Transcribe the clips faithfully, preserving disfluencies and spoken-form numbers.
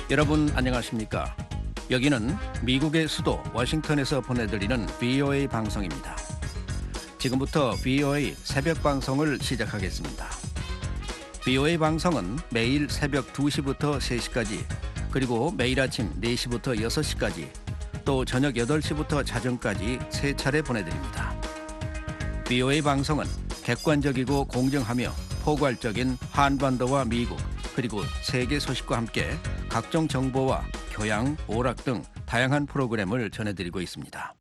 여러분 안녕하십니까? 여기는 미국의 수도 워싱턴에서 보내드리는 브이오에이 방송입니다. 지금부터 브이오에이 새벽 방송을 시작하겠습니다. 브이오에이 방송은 매일 새벽 두 시부터 세 시까지, 그리고 매일 아침 네 시부터 여섯 시까지, 또 저녁 여덟 시부터 자정까지 세 차례 보내드립니다. 브이오에이 방송은 객관적이고 공정하며 포괄적인 한반도와 미국, 그리고 세계 소식과 함께 각종 정보와 교양, 오락 등 다양한 프로그램을 전해드리고 있습니다.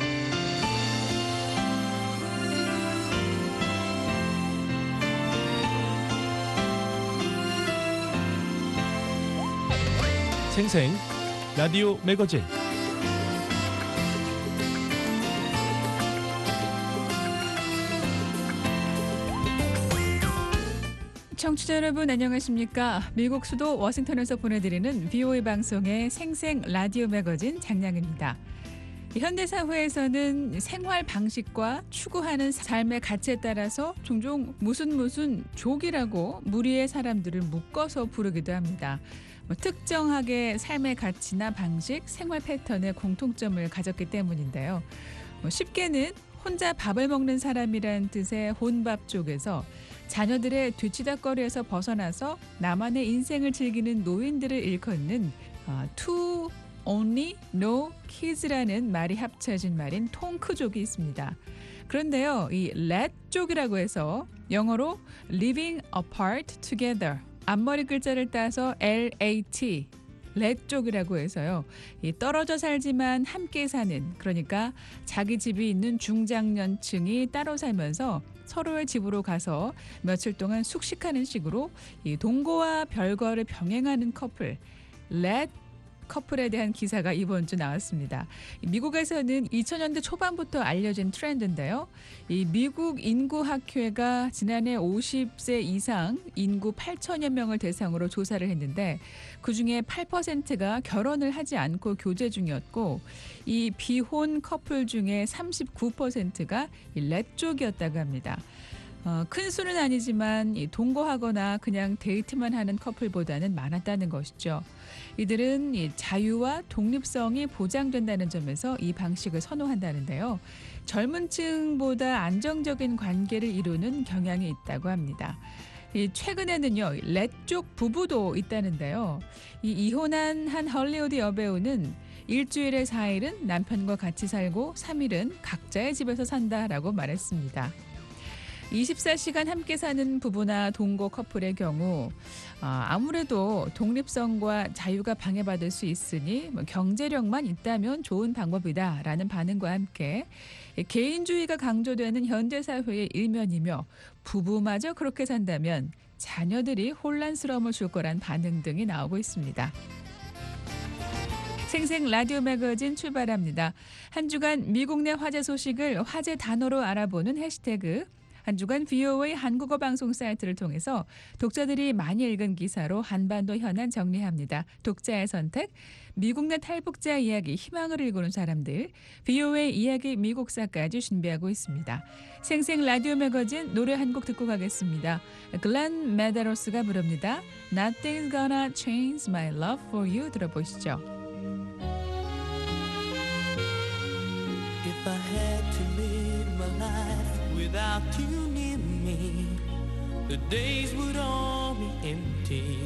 생생 라디오 매거진 청취자 여러분 안녕하십니까? 미국 수도 워싱턴에서 보내드리는 브이오에이 방송의 생생 라디오 매거진 장량입니다. 현대사회에서는 생활 방식과 추구하는 삶의 가치에 따라서 종종 무슨 무슨 족이라고 무리의 사람들을 묶어서 부르기도 합니다. 뭐 특정하게 삶의 가치나 방식, 생활 패턴에 공통점을 가졌기 때문인데요. 뭐 쉽게는 혼자 밥을 먹는 사람이란 뜻의 혼밥족에서 자녀들의 뒤치다꺼리에서 벗어나서 나만의 인생을 즐기는 노인들을 일컫는 어, two only no kids라는 말이 합쳐진 말인 통크족이 있습니다. 그런데요, 이 렛족이라고 해서 영어로 living apart together, 앞머리 글자를 따서 엘 에이 티, 렛족이라고 해서요, 이 떨어져 살지만 함께 사는, 그러니까 자기 집이 있는 중장년층이 따로 살면서 서로의 집으로 가서 며칠 동안 숙식하는 식으로 이 동거와 별거를 병행하는 커플, 렛 커플에 대한 기사가 이번 주 나왔습니다. 미국에서는 이천 년대 초반부터 알려진 트렌드인데요. 이 미국 인구학회가 지난해 오십 세 이상 인구 팔천여 명을 대상으로 조사를 했는데, 그중에 팔 퍼센트가 결혼을 하지 않고 교제 중이었고, 이 비혼 커플 중에 삼십구 퍼센트가 이 렛족이었다고 합니다. 어, 큰 수는 아니지만 이 동거하거나 그냥 데이트만 하는 커플보다는 많았다는 것이죠. 이들은 이 자유와 독립성이 보장된다는 점에서 이 방식을 선호한다는데요. 젊은 층보다 안정적인 관계를 이루는 경향이 있다고 합니다. 이 최근에는요, 렛족 부부도 있다는데요. 이 이혼한 한 헐리우드 여배우는 일주일에 사 일은 남편과 같이 살고 삼 일은 각자의 집에서 산다라고 말했습니다. 이십사 시간 함께 사는 부부나 동거 커플의 경우 아무래도 독립성과 자유가 방해받을 수 있으니 뭐 경제력만 있다면 좋은 방법이다라는 반응과 함께 개인주의가 강조되는 현대사회의 일면이며, 부부마저 그렇게 산다면 자녀들이 혼란스러움을 줄 거란 반응 등이 나오고 있습니다. 생생 라디오 매거진 출발합니다. 한 주간 미국 내 화제 소식을 화제 단어로 알아보는 해시태그, 한 주간 브이오에이 한국어 방송 사이트를 통해서 독자들이 많이 읽은 기사로 한반도 현안 정리합니다. 독자의 선택, 미국 내 탈북자 이야기, 희망을 일구는 사람들, 브이오에이 이야기 미국사까지 준비하고 있습니다. 생생 라디오 매거진 노래 한 곡 듣고 가겠습니다. 글렌 메데로스가 부릅니다. Nothing's gonna change my love for you. 들어보시죠. If I had to live my life without you near me, the days would all be empty.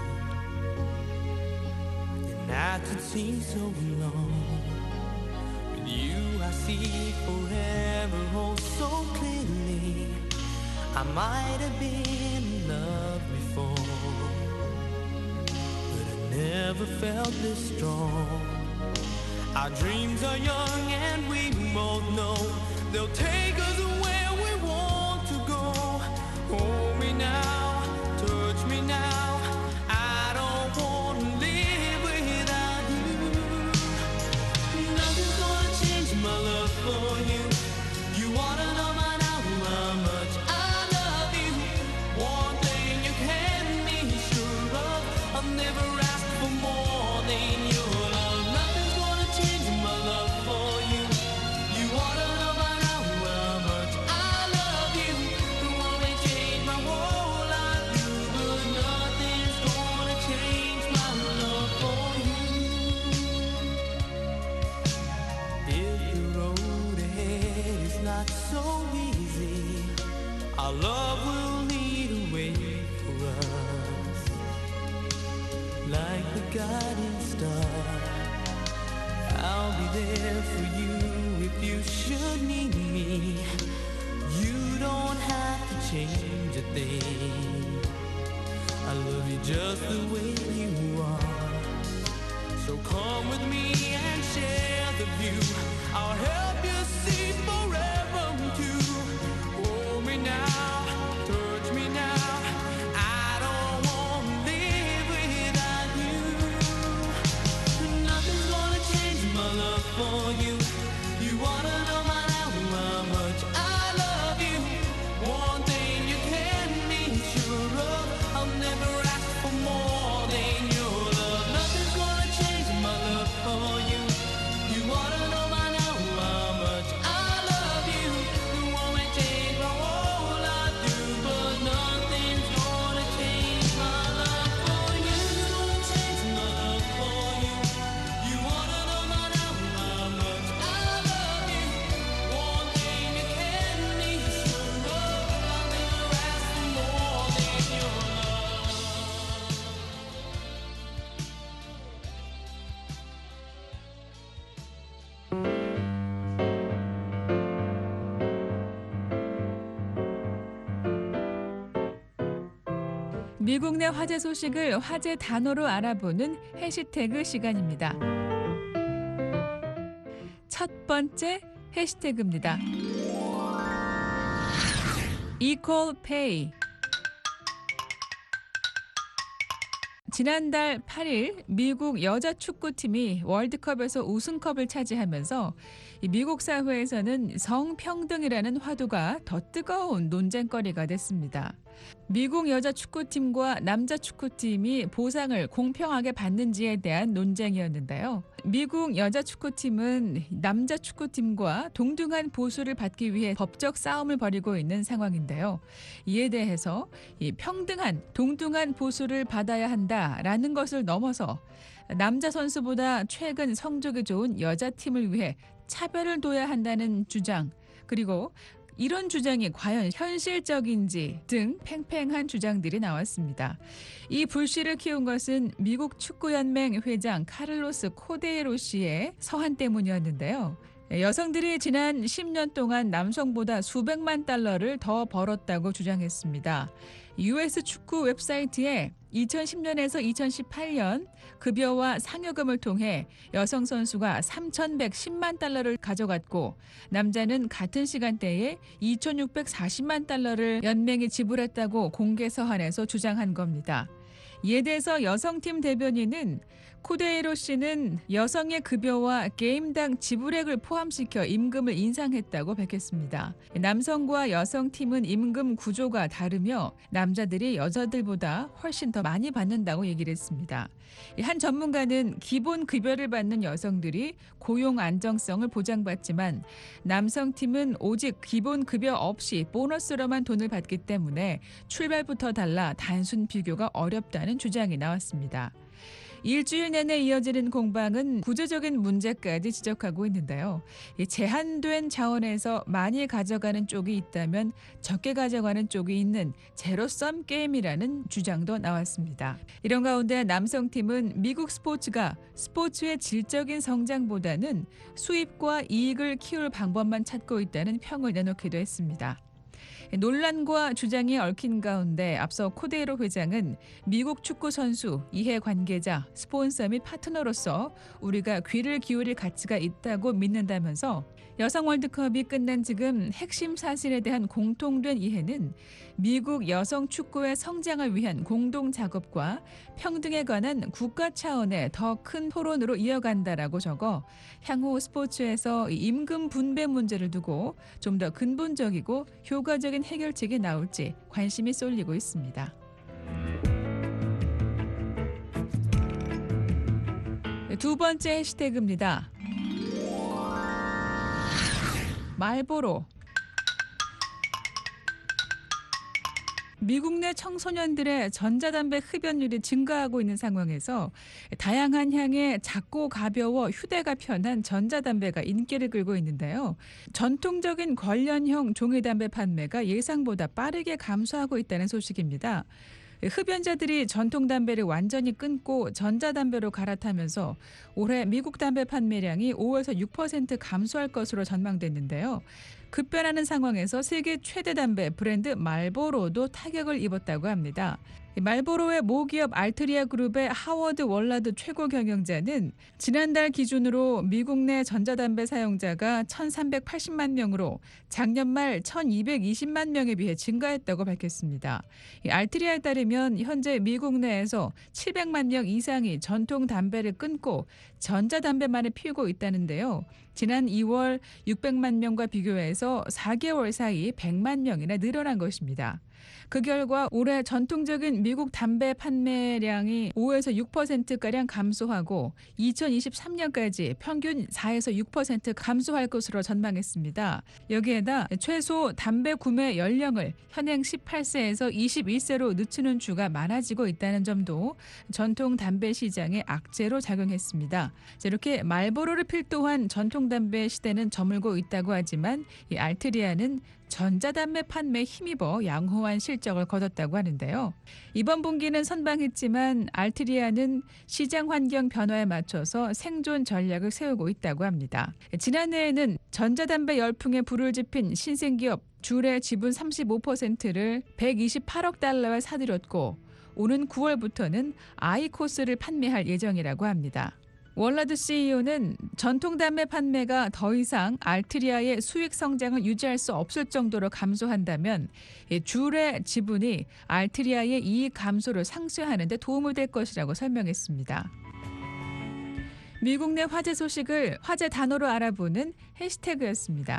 The nights would seem so long. With you I see forever oh so clearly. I might have been in love before, but I never felt this strong. Our dreams are young and we both know they'll take us where we want to go. Hold me now, touch me now. I don't want to live without you. Nothing's gonna change my love for you. You wanna know by now how much I love you. One thing you can be sure of, I'll never ask for more than your love. Nothing's gonna change my love for you. You wanna know by now how much I love you. Won't change my start. I'll be there for you if you should need me. You don't have to change a thing. I love you just the way you are. So come with me and share the view. I'll help you see forever too. Hold me now, touch me now. I don't want to live without you. Nothing's gonna change my love for you. You wanna know my now how much I love you. One thing you can be sure of, I'll never ask for more than your love. Nothing's gonna change my love for you. You wanna know my now how much I love you. You won't change my whole life through, but nothing's gonna change my love for you. Change my love for you. You wanna know my now how much I love you. One thing you can be sure of, I'll never ask for more than your love. 미국 내 화제 소식을 화제 단어로 알아보는 해시태그 시간입니다. 첫 번째 해시태그입니다. Equal Pay. 지난달 팔 일 미국 여자 축구팀이 월드컵에서 우승컵을 차지하면서 이 미국 사회에서는 성평등이라는 화두가 더 뜨거운 논쟁거리가 됐습니다. 미국 여자 축구팀과 남자 축구팀이 보상을 공평하게 받는지에 대한 논쟁이었는데요. 미국 여자 축구팀은 남자 축구팀과 동등한 보수를 받기 위해 법적 싸움을 벌이고 있는 상황인데요. 이에 대해서 이 평등한 동등한 보수를 받아야 한다라는 것을 넘어서 남자 선수보다 최근 성적이 좋은 여자팀을 위해 차별을 둬야 한다는 주장, 그리고 이런 주장이 과연 현실적인지 등 팽팽한 주장들이 나왔습니다. 이 불씨를 키운 것은 미국 축구연맹 회장 카를로스 코데이로 씨의 서한 때문이었는데요. 여성들이 지난 십 년 동안 남성보다 수백만 달러를 더 벌었다고 주장했습니다. 유에스 축구 웹사이트에 이천십 년에서 이천십팔 년 급여와 상여금을 통해 여성 선수가 삼천백십만 달러를 가져갔고 남자는 같은 시간대에 이천육백사십만 달러를 연맹이 지불했다고 공개 서한에서 주장한 겁니다. 이에 대해서 여성팀 대변인은 코데이로 씨는 여성의 급여와 게임당 지불액을 포함시켜 임금을 인상했다고 밝혔습니다. 남성과 여성팀은 임금 구조가 다르며 남자들이 여자들보다 훨씬 더 많이 받는다고 얘기를 했습니다. 한 전문가는 기본 급여를 받는 여성들이 고용 안정성을 보장받지만 남성팀은 오직 기본 급여 없이 보너스로만 돈을 받기 때문에 출발부터 달라 단순 비교가 어렵다는 주장이 나왔습니다. 일주일 내내 이어지는 공방은 구조적인 문제까지 지적하고 있는데요. 제한된 자원에서 많이 가져가는 쪽이 있다면 적게 가져가는 쪽이 있는 제로섬 게임이라는 주장도 나왔습니다. 이런 가운데 남성팀은 미국 스포츠가 스포츠의 질적인 성장보다는 수입과 이익을 키울 방법만 찾고 있다는 평을 내놓기도 했습니다. 논란과 주장이 얽힌 가운데 앞서 코데이로 회장은 미국 축구 선수, 이해 관계자, 스폰서 및 파트너로서 우리가 귀를 기울일 가치가 있다고 믿는다면서 여성 월드컵이 끝난 지금 핵심 사실에 대한 공통된 이해는 미국 여성 축구의 성장을 위한 공동 작업과 평등에 관한 국가 차원의 더 큰 토론으로 이어간다라고 적어 향후 스포츠에서 임금 분배 문제를 두고 좀 더 근본적이고 효과적인 해결책이 나올지 관심이 쏠리고 있습니다. 두 번째 해시태그입니다. 말보로. 미국 내 청소년들의 전자담배 흡연율이 증가하고 있는 상황에서 다양한 향의 작고 가벼워 휴대가 편한 전자담배가 인기를 끌고 있는데요. 전통적인 관련형 종이담배 판매가 예상보다 빠르게 감소하고 있다는 소식입니다. 흡연자들이 전통 담배를 완전히 끊고 전자담배로 갈아타면서 올해 미국 담배 판매량이 오에서 육 퍼센트 감소할 것으로 전망됐는데요. 급변하는 상황에서 세계 최대 담배 브랜드 말보로도 타격을 입었다고 합니다. 말보로의 모기업 알트리아 그룹의 하워드 월라드 최고 경영자는 지난달 기준으로 미국 내 전자담배 사용자가 천삼백팔십만 명으로 작년 말 천이백이십만 명에 비해 증가했다고 밝혔습니다. 알트리아에 따르면 현재 미국 내에서 칠백만 명 이상이 전통 담배를 끊고 전자담배만을 피우고 있다는데요. 지난 이월 육백만 명과 비교해서 사 개월 사이 백만 명이나 늘어난 것입니다. 그 결과 올해 전통적인 미국 담배 판매량이 오에서 육 퍼센트가량 감소하고 이천이십삼 년까지 평균 사에서 육 퍼센트 감소할 것으로 전망했습니다. 여기에다 최소 담배 구매 연령을 현행 십팔 세에서 이십일 세로 늦추는 주가 많아지고 있다는 점도 전통 담배 시장의 악재로 작용했습니다. 이렇게 말보로를 필두한 전통 담배 시대는 저물고 있다고 하지만 이 알트리아는 전자담배 판매에 힘입어 양호한 실적을 거뒀다고 하는데요. 이번 분기는 선방했지만 알트리아는 시장 환경 변화에 맞춰서 생존 전략을 세우고 있다고 합니다. 지난해에는 전자담배 열풍에 불을 지핀 신생기업 줄의 지분 삼십오 퍼센트를 백이십팔억 달러에 사들였고 오는 구월부터는 아이코스를 판매할 예정이라고 합니다. 월라드 씨이오는 전통 담배 판매가 더 이상 알트리아의 수익 성장을 유지할 수 없을 정도로 감소한다면 줄의 지분이 알트리아의 이익 감소를 상쇄하는 데 도움을 될 것이라고 설명했습니다. 미국 내 화제 소식을 화제 단어로 알아보는 해시태그였습니다.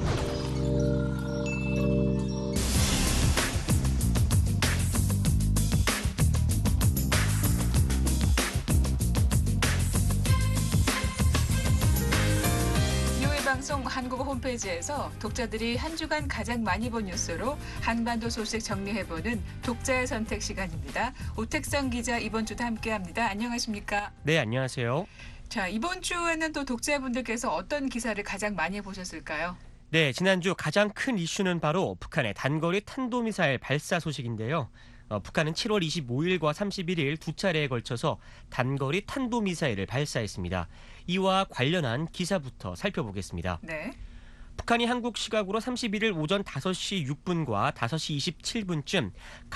방송 한국어 홈페이지에서 독자들이 한 주간 가장 많이 본 뉴스로 한반도 소식 정리해보는 독자의 선택 시간입니다. 오택성 기자 이번 주도 함께합니다. 안녕하십니까? 네, 안녕하세요. 자, 이번 주에는 또 독자분들께서 어떤 기사를 가장 많이 보셨을까요? 네, 지난주 가장 큰 이슈는 바로 북한의 단거리 탄도미사일 발사 소식인데요. 어, 북한은 칠월 이십오일과 삼십일일 두 차례에 걸쳐서 단거리 탄도미사일을 발사했습니다. 이와 관련한 기사부터 살펴보겠습니다. 네. 북한이 한국 시각으로 삼십일일 오전 다섯 시 육 분과 다섯 시 이십칠 분쯤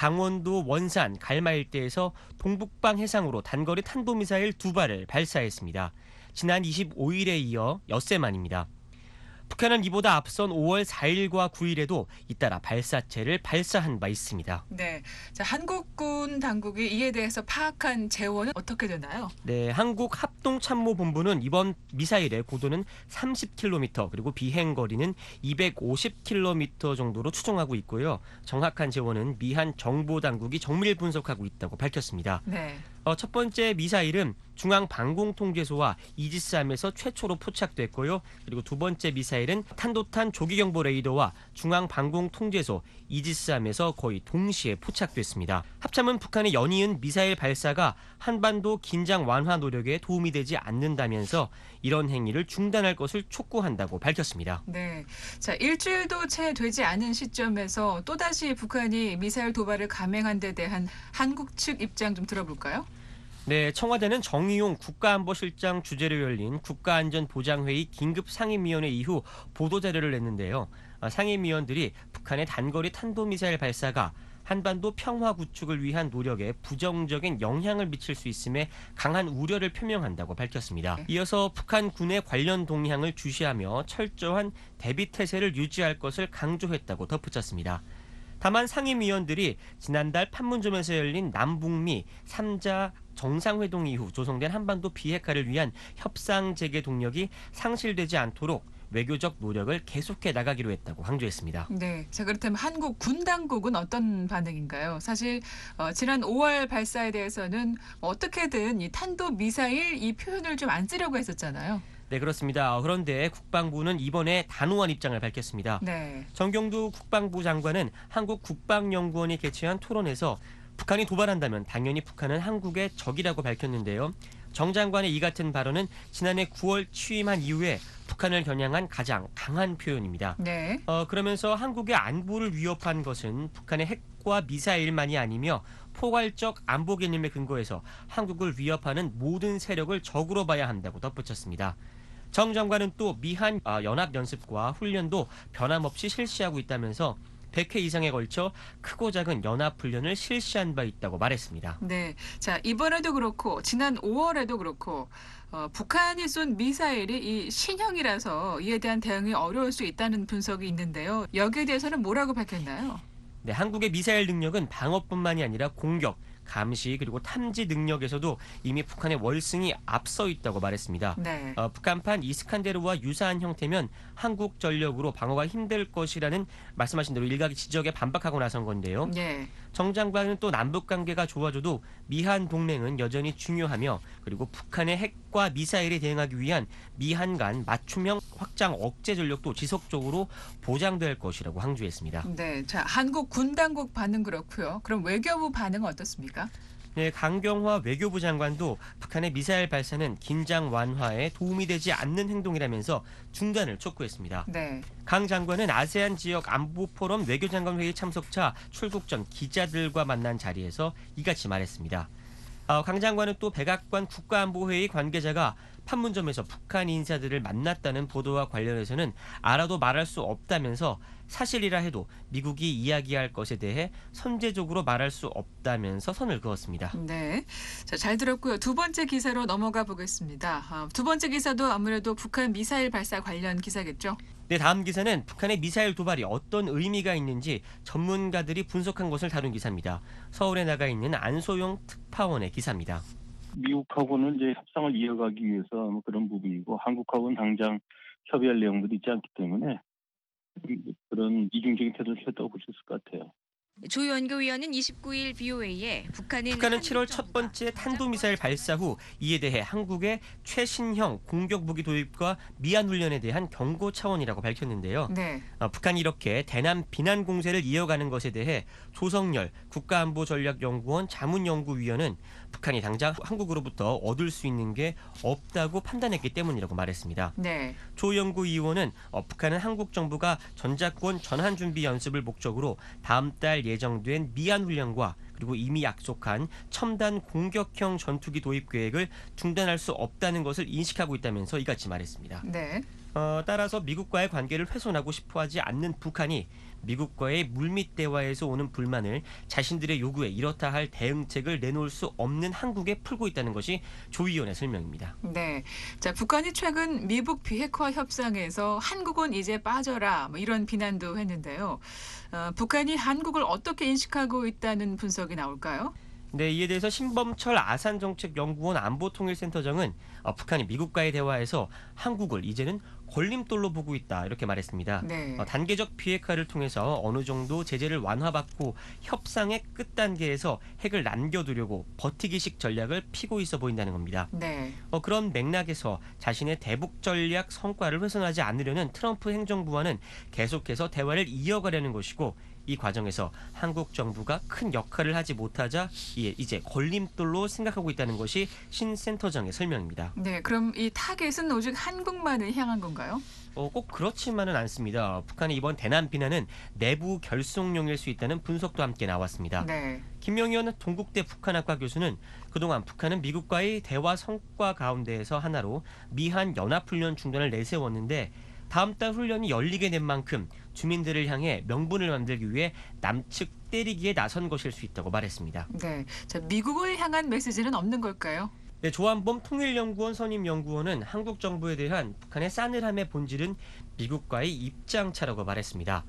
강원도 원산 갈마 일대에서 동북방 해상으로 단거리 탄도미사일 두 발을 발사했습니다. 지난 이십오일에 이어 엿새 만입니다. 북한은 이보다 앞선 오월 사일과 구일에도 잇따라 발사체를 발사한 바 있습니다. 네, 자, 한국군 당국이 이에 대해서 파악한 재원은 어떻게 되나요? 네, 한국 합동참모본부는 이번 미사일의 고도는 삼십 킬로미터 그리고 비행거리는 이백오십 킬로미터 정도로 추정하고 있고요. 정확한 재원은 미한 정보당국이 정밀 분석하고 있다고 밝혔습니다. 네. 어, 첫 번째 미사일은 중앙방공통제소와 이지스함에서 최초로 포착됐고요. 그리고 두 번째 미사일은 탄도탄 조기경보 레이더와 중앙방공통제소 이지스함에서 거의 동시에 포착됐습니다. 합참은 북한의 연이은 미사일 발사가 한반도 긴장 완화 노력에 도움이 되지 않는다면서 이런 행위를 중단할 것을 촉구한다고 밝혔습니다. 네, 자, 일주일도 채 되지 않은 시점에서 또다시 북한이 미사일 도발을 감행한 데 대한 한국 측 입장 좀 들어볼까요? 네, 청와대는 정의용 국가안보실장 주재로 열린 국가안전보장회의 긴급상임위원회 이후 보도자료를 냈는데요. 상임위원들이 북한의 단거리 탄도미사일 발사가 한반도 평화 구축을 위한 노력에 부정적인 영향을 미칠 수 있음에 강한 우려를 표명한다고 밝혔습니다. 이어서 북한 군의 관련 동향을 주시하며 철저한 대비 태세를 유지할 것을 강조했다고 덧붙였습니다. 다만 상임위원들이 지난달 판문점에서 열린 남북미 삼자 정상회동 이후 조성된 한반도 비핵화를 위한 협상 재개 동력이 상실되지 않도록 외교적 노력을 계속해 나가기로 했다고 강조했습니다. 네, 자, 그렇다면 한국 군 당국은 어떤 반응인가요? 사실 어, 지난 오월 발사에 대해서는 어떻게든 이 탄도 미사일 이 표현을 좀 안 쓰려고 했었잖아요. 네, 그렇습니다. 그런데 국방부는 이번에 단호한 입장을 밝혔습니다. 네. 정경두 국방부 장관은 한국 국방연구원이 개최한 토론에서 북한이 도발한다면 당연히 북한은 한국의 적이라고 밝혔는데요. 정 장관의 이 같은 발언은 지난해 구월 취임한 이후에 북한을 겨냥한 가장 강한 표현입니다. 네. 어, 그러면서 한국의 안보를 위협한 것은 북한의 핵과 미사일만이 아니며 포괄적 안보 개념에 근거해서 한국을 위협하는 모든 세력을 적으로 봐야 한다고 덧붙였습니다. 정 장관은 또 미한 연합연습과 훈련도 변함없이 실시하고 있다면서 백 회 이상에 걸쳐 크고 작은 연합훈련을 실시한 바 있다고 말했습니다. 네, 자 이번에도 그렇고 지난 오월에도 그렇고 어, 북한이 쏜 미사일이 이 신형이라서 이에 대한 대응이 어려울 수 있다는 분석이 있는데요. 여기에 대해서는 뭐라고 밝혔나요? 네, 한국의 미사일 능력은 방어뿐만이 아니라 공격, 감시 그리고 탐지 능력에서도 이미 북한의 월승이 앞서 있다고 말했습니다. 네. 어, 북한판 이스칸데르와 유사한 형태면 한국 전력으로 방어가 힘들 것이라는 말씀하신 대로 일각의 지적에 반박하고 나선 건데요. 네. 정 장관은 또 남북 관계가 좋아져도 미한 동맹은 여전히 중요하며 그리고 북한의 핵과 미사일에 대응하기 위한 미한 간 맞춤형 확장 억제 전력도 지속적으로 보장될 것이라고 강조했습니다. 네, 자 한국 군 당국 반응 그렇고요. 그럼 외교부 반응은 어떻습니까? 네, 강경화 외교부 장관도 북한의 미사일 발사는 긴장 완화에 도움이 되지 않는 행동이라면서 중단을 촉구했습니다. 네. 강 장관은 아세안 지역 안보 포럼 외교장관 회의 참석차 출국 전 기자들과 만난 자리에서 이같이 말했습니다. 어, 강 장관은 또 백악관 국가안보회의 관계자가 판문점에서 북한 인사들을 만났다는 보도와 관련해서는 알아도 말할 수 없다면서 사실이라 해도 미국이 이야기할 것에 대해 선제적으로 말할 수 없다면서 선을 그었습니다. 네, 자, 잘 들었고요. 두 번째 기사로 넘어가 보겠습니다. 아, 두 번째 기사도 아무래도 북한 미사일 발사 관련 기사겠죠? 네, 다음 기사는 북한의 미사일 도발이 어떤 의미가 있는지 전문가들이 분석한 것을 다룬 기사입니다. 서울에 나가 있는 안소용 특파원의 기사입니다. 미국하고는 이제 협상을 이어가기 위해서 뭐 그런 부분이고 한국하고는 당장 협의할 내용들이 있지 않기 때문에 그런 이중적인 태도를 취했다고 볼 수 있을 것 같아요. 조 연구위원은 이십구 일 비오에이에 북한은 북한은 칠월 첫 번째 탄도미사일 발사 후 이에 대해 한국의 최신형 공격 무기 도입과 미한 훈련에 대한 경고 차원이라고 밝혔는데요. 네. 어, 북한이 이렇게 대남 비난 공세를 이어가는 것에 대해 조성열 국가안보전략연구원 자문연구위원은 북한이 당장 한국으로부터 얻을 수 있는 게 없다고 판단했기 때문이라고 말했습니다. 네. 조 연구위원은 어, 북한은 한국 정부가 전작권 전환 준비 연습을 목적으로 다음 달 예정된 미한 훈련과 그리고 이미 약속한 첨단 공격형 전투기 도입 계획을 중단할 수 없다는 것을 인식하고 있다면서 이같이 말했습니다. 네. 어, 따라서 미국과의 관계를 훼손하고 싶어하지 않는 북한이 미국과의 물밑 대화에서 오는 불만을 자신들의 요구에 이렇다 할 대응책을 내놓을 수 없는 한국에 풀고 있다는 것이 조 위원의 설명입니다. 네. 자, 북한이 최근 미북 비핵화 협상에서 한국은 이제 빠져라 뭐 이런 비난도 했는데요. 어, 북한이 한국을 어떻게 인식하고 있다는 분석이 나올까요? 네, 이에 대해서 신범철 아산정책연구원 안보통일센터장은 어, 북한이 미국과의 대화에서 한국을 이제는 걸림돌로 보고 있다 이렇게 말했습니다. 네. 어, 단계적 비핵화를 통해서 어느 정도 제재를 완화받고 협상의 끝단계에서 핵을 남겨두려고 버티기식 전략을 피고 있어 보인다는 겁니다. 네. 어, 그런 맥락에서 자신의 대북 전략 성과를 훼손하지 않으려는 트럼프 행정부와는 계속해서 대화를 이어가려는 것이고 이 과정에서 한국 정부가 큰 역할을 하지 못하자 이제 걸림돌로 생각하고 있다는 것이 신 센터장의 설명입니다. 네. 그럼 이 타겟은 오직 한국만을 향한 건가요? 어, 꼭 그렇지만은 않습니다. 북한의 이번 대남 비난은 내부 결속용일 수 있다는 분석도 함께 나왔습니다. 네. 김명희원 동국대 북한학과 교수는 그동안 북한은 미국과의 대화 성과 가운데에서 하나로 미한 연합훈련 중단을 내세웠는데 다음 달 훈련이 열리게 된 만큼 주민들을 향해 명분을 만들기 위해 남측 때리기에 나선 것일 수 있다고 말했습니다. 네. 자, 미국을 향한 메시지는 없는 걸까요? 네, 조한범 통일연구원 선임연구원은 한국 정부에 대한 북한의 싸늘함의 본질은 미국과의 입장차라고 말했습니다.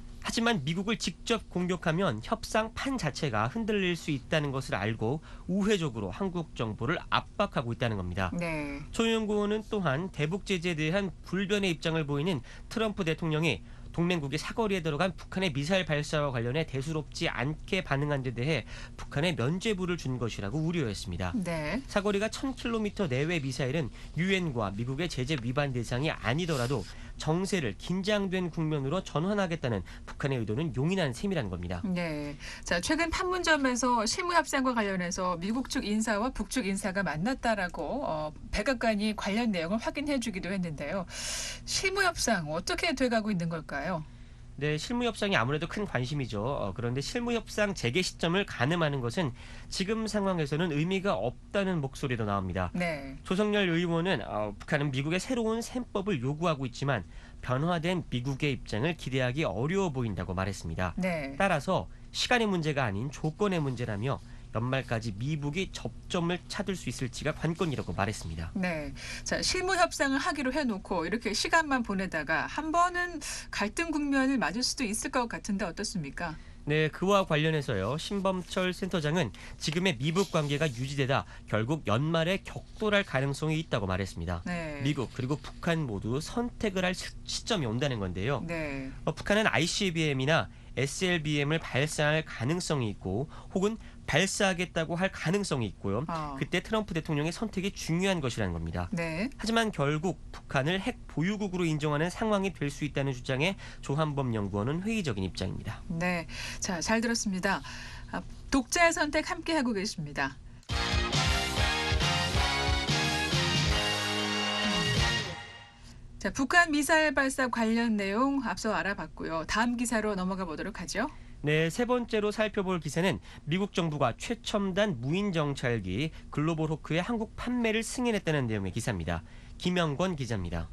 하지만 미국을 직접 공격하면 협상 판 자체가 흔들릴 수 있다는 것을 알고 우회적으로 한국 정부를 압박하고 있다는 겁니다. 네. 조 연구원은 또한 대북 제재에 대한 불변의 입장을 보이는 트럼프 대통령이 동맹국이 사거리에 들어간 북한의 미사일 발사와 관련해 대수롭지 않게 반응한 데 대해 북한에 면죄부를 준 것이라고 우려했습니다. 네. 사거리가 천 킬로미터 내외 미사일은 유엔과 미국의 제재 위반 대상이 아니더라도 정세를 긴장된 국면으로 전환하겠다는 북한의 의도는 용인한 셈이라는 겁니다. 네. 자, 최근 판문점에서 실무 협상과 관련해서 미국 측 인사와 북측 인사가 만났다라고 어, 백악관이 관련 내용을 확인해 주기도 했는데요. 실무 협상 어떻게 돼가고 있는 걸까요? 네, 실무 협상이 아무래도 큰 관심이죠. 어, 그런데 실무 협상 재개 시점을 가늠하는 것은 지금 상황에서는 의미가 없다는 목소리도 나옵니다. 네. 조성열 의원은 어, 북한은 미국의 새로운 셈법을 요구하고 있지만 변화된 미국의 입장을 기대하기 어려워 보인다고 말했습니다. 네. 따라서 시간의 문제가 아닌 조건의 문제라며 연말까지 미국이 접점을 찾을 수 있을지가 관건이라고 말했습니다. 네. 자, 실무 협상을 하기로 해놓고 이렇게 시간만 보내다가 한 번은 갈등 국면을 맞을 수도 있을 것 같은데 어떻습니까? 네, 그와 관련해서요. 신범철 센터장은 지금의 미북 관계가 유지되다 결국 연말에 격돌할 가능성이 있다고 말했습니다. 네. 미국 그리고 북한 모두 선택을 할 시- 시점이 온다는 건데요. 네. 어, 북한은 아이씨비엠이나 에스엘비엠을 발사할 가능성이 있고 혹은 발사하겠다고 할 가능성이 있고요. 어. 그때 트럼프 대통령의 선택이 중요한 것이라는 겁니다. 네. 하지만 결국 북한을 핵 보유국으로 인정하는 상황이 될 수 있다는 주장에 조한범 연구원은 회의적인 입장입니다. 네. 자, 잘 들었습니다. 아, 독자의 선택 함께 하고 계십니다. 자, 북한 미사일 발사 관련 내용 앞서 알아봤고요. 다음 기사로 넘어가 보도록 하죠. 네, 세 번째로 살펴볼 기사는 미국 정부가 최첨단 무인 정찰기 글로벌 호크의 한국 판매를 승인했다는 내용의 기사입니다. 김영권 기자입니다.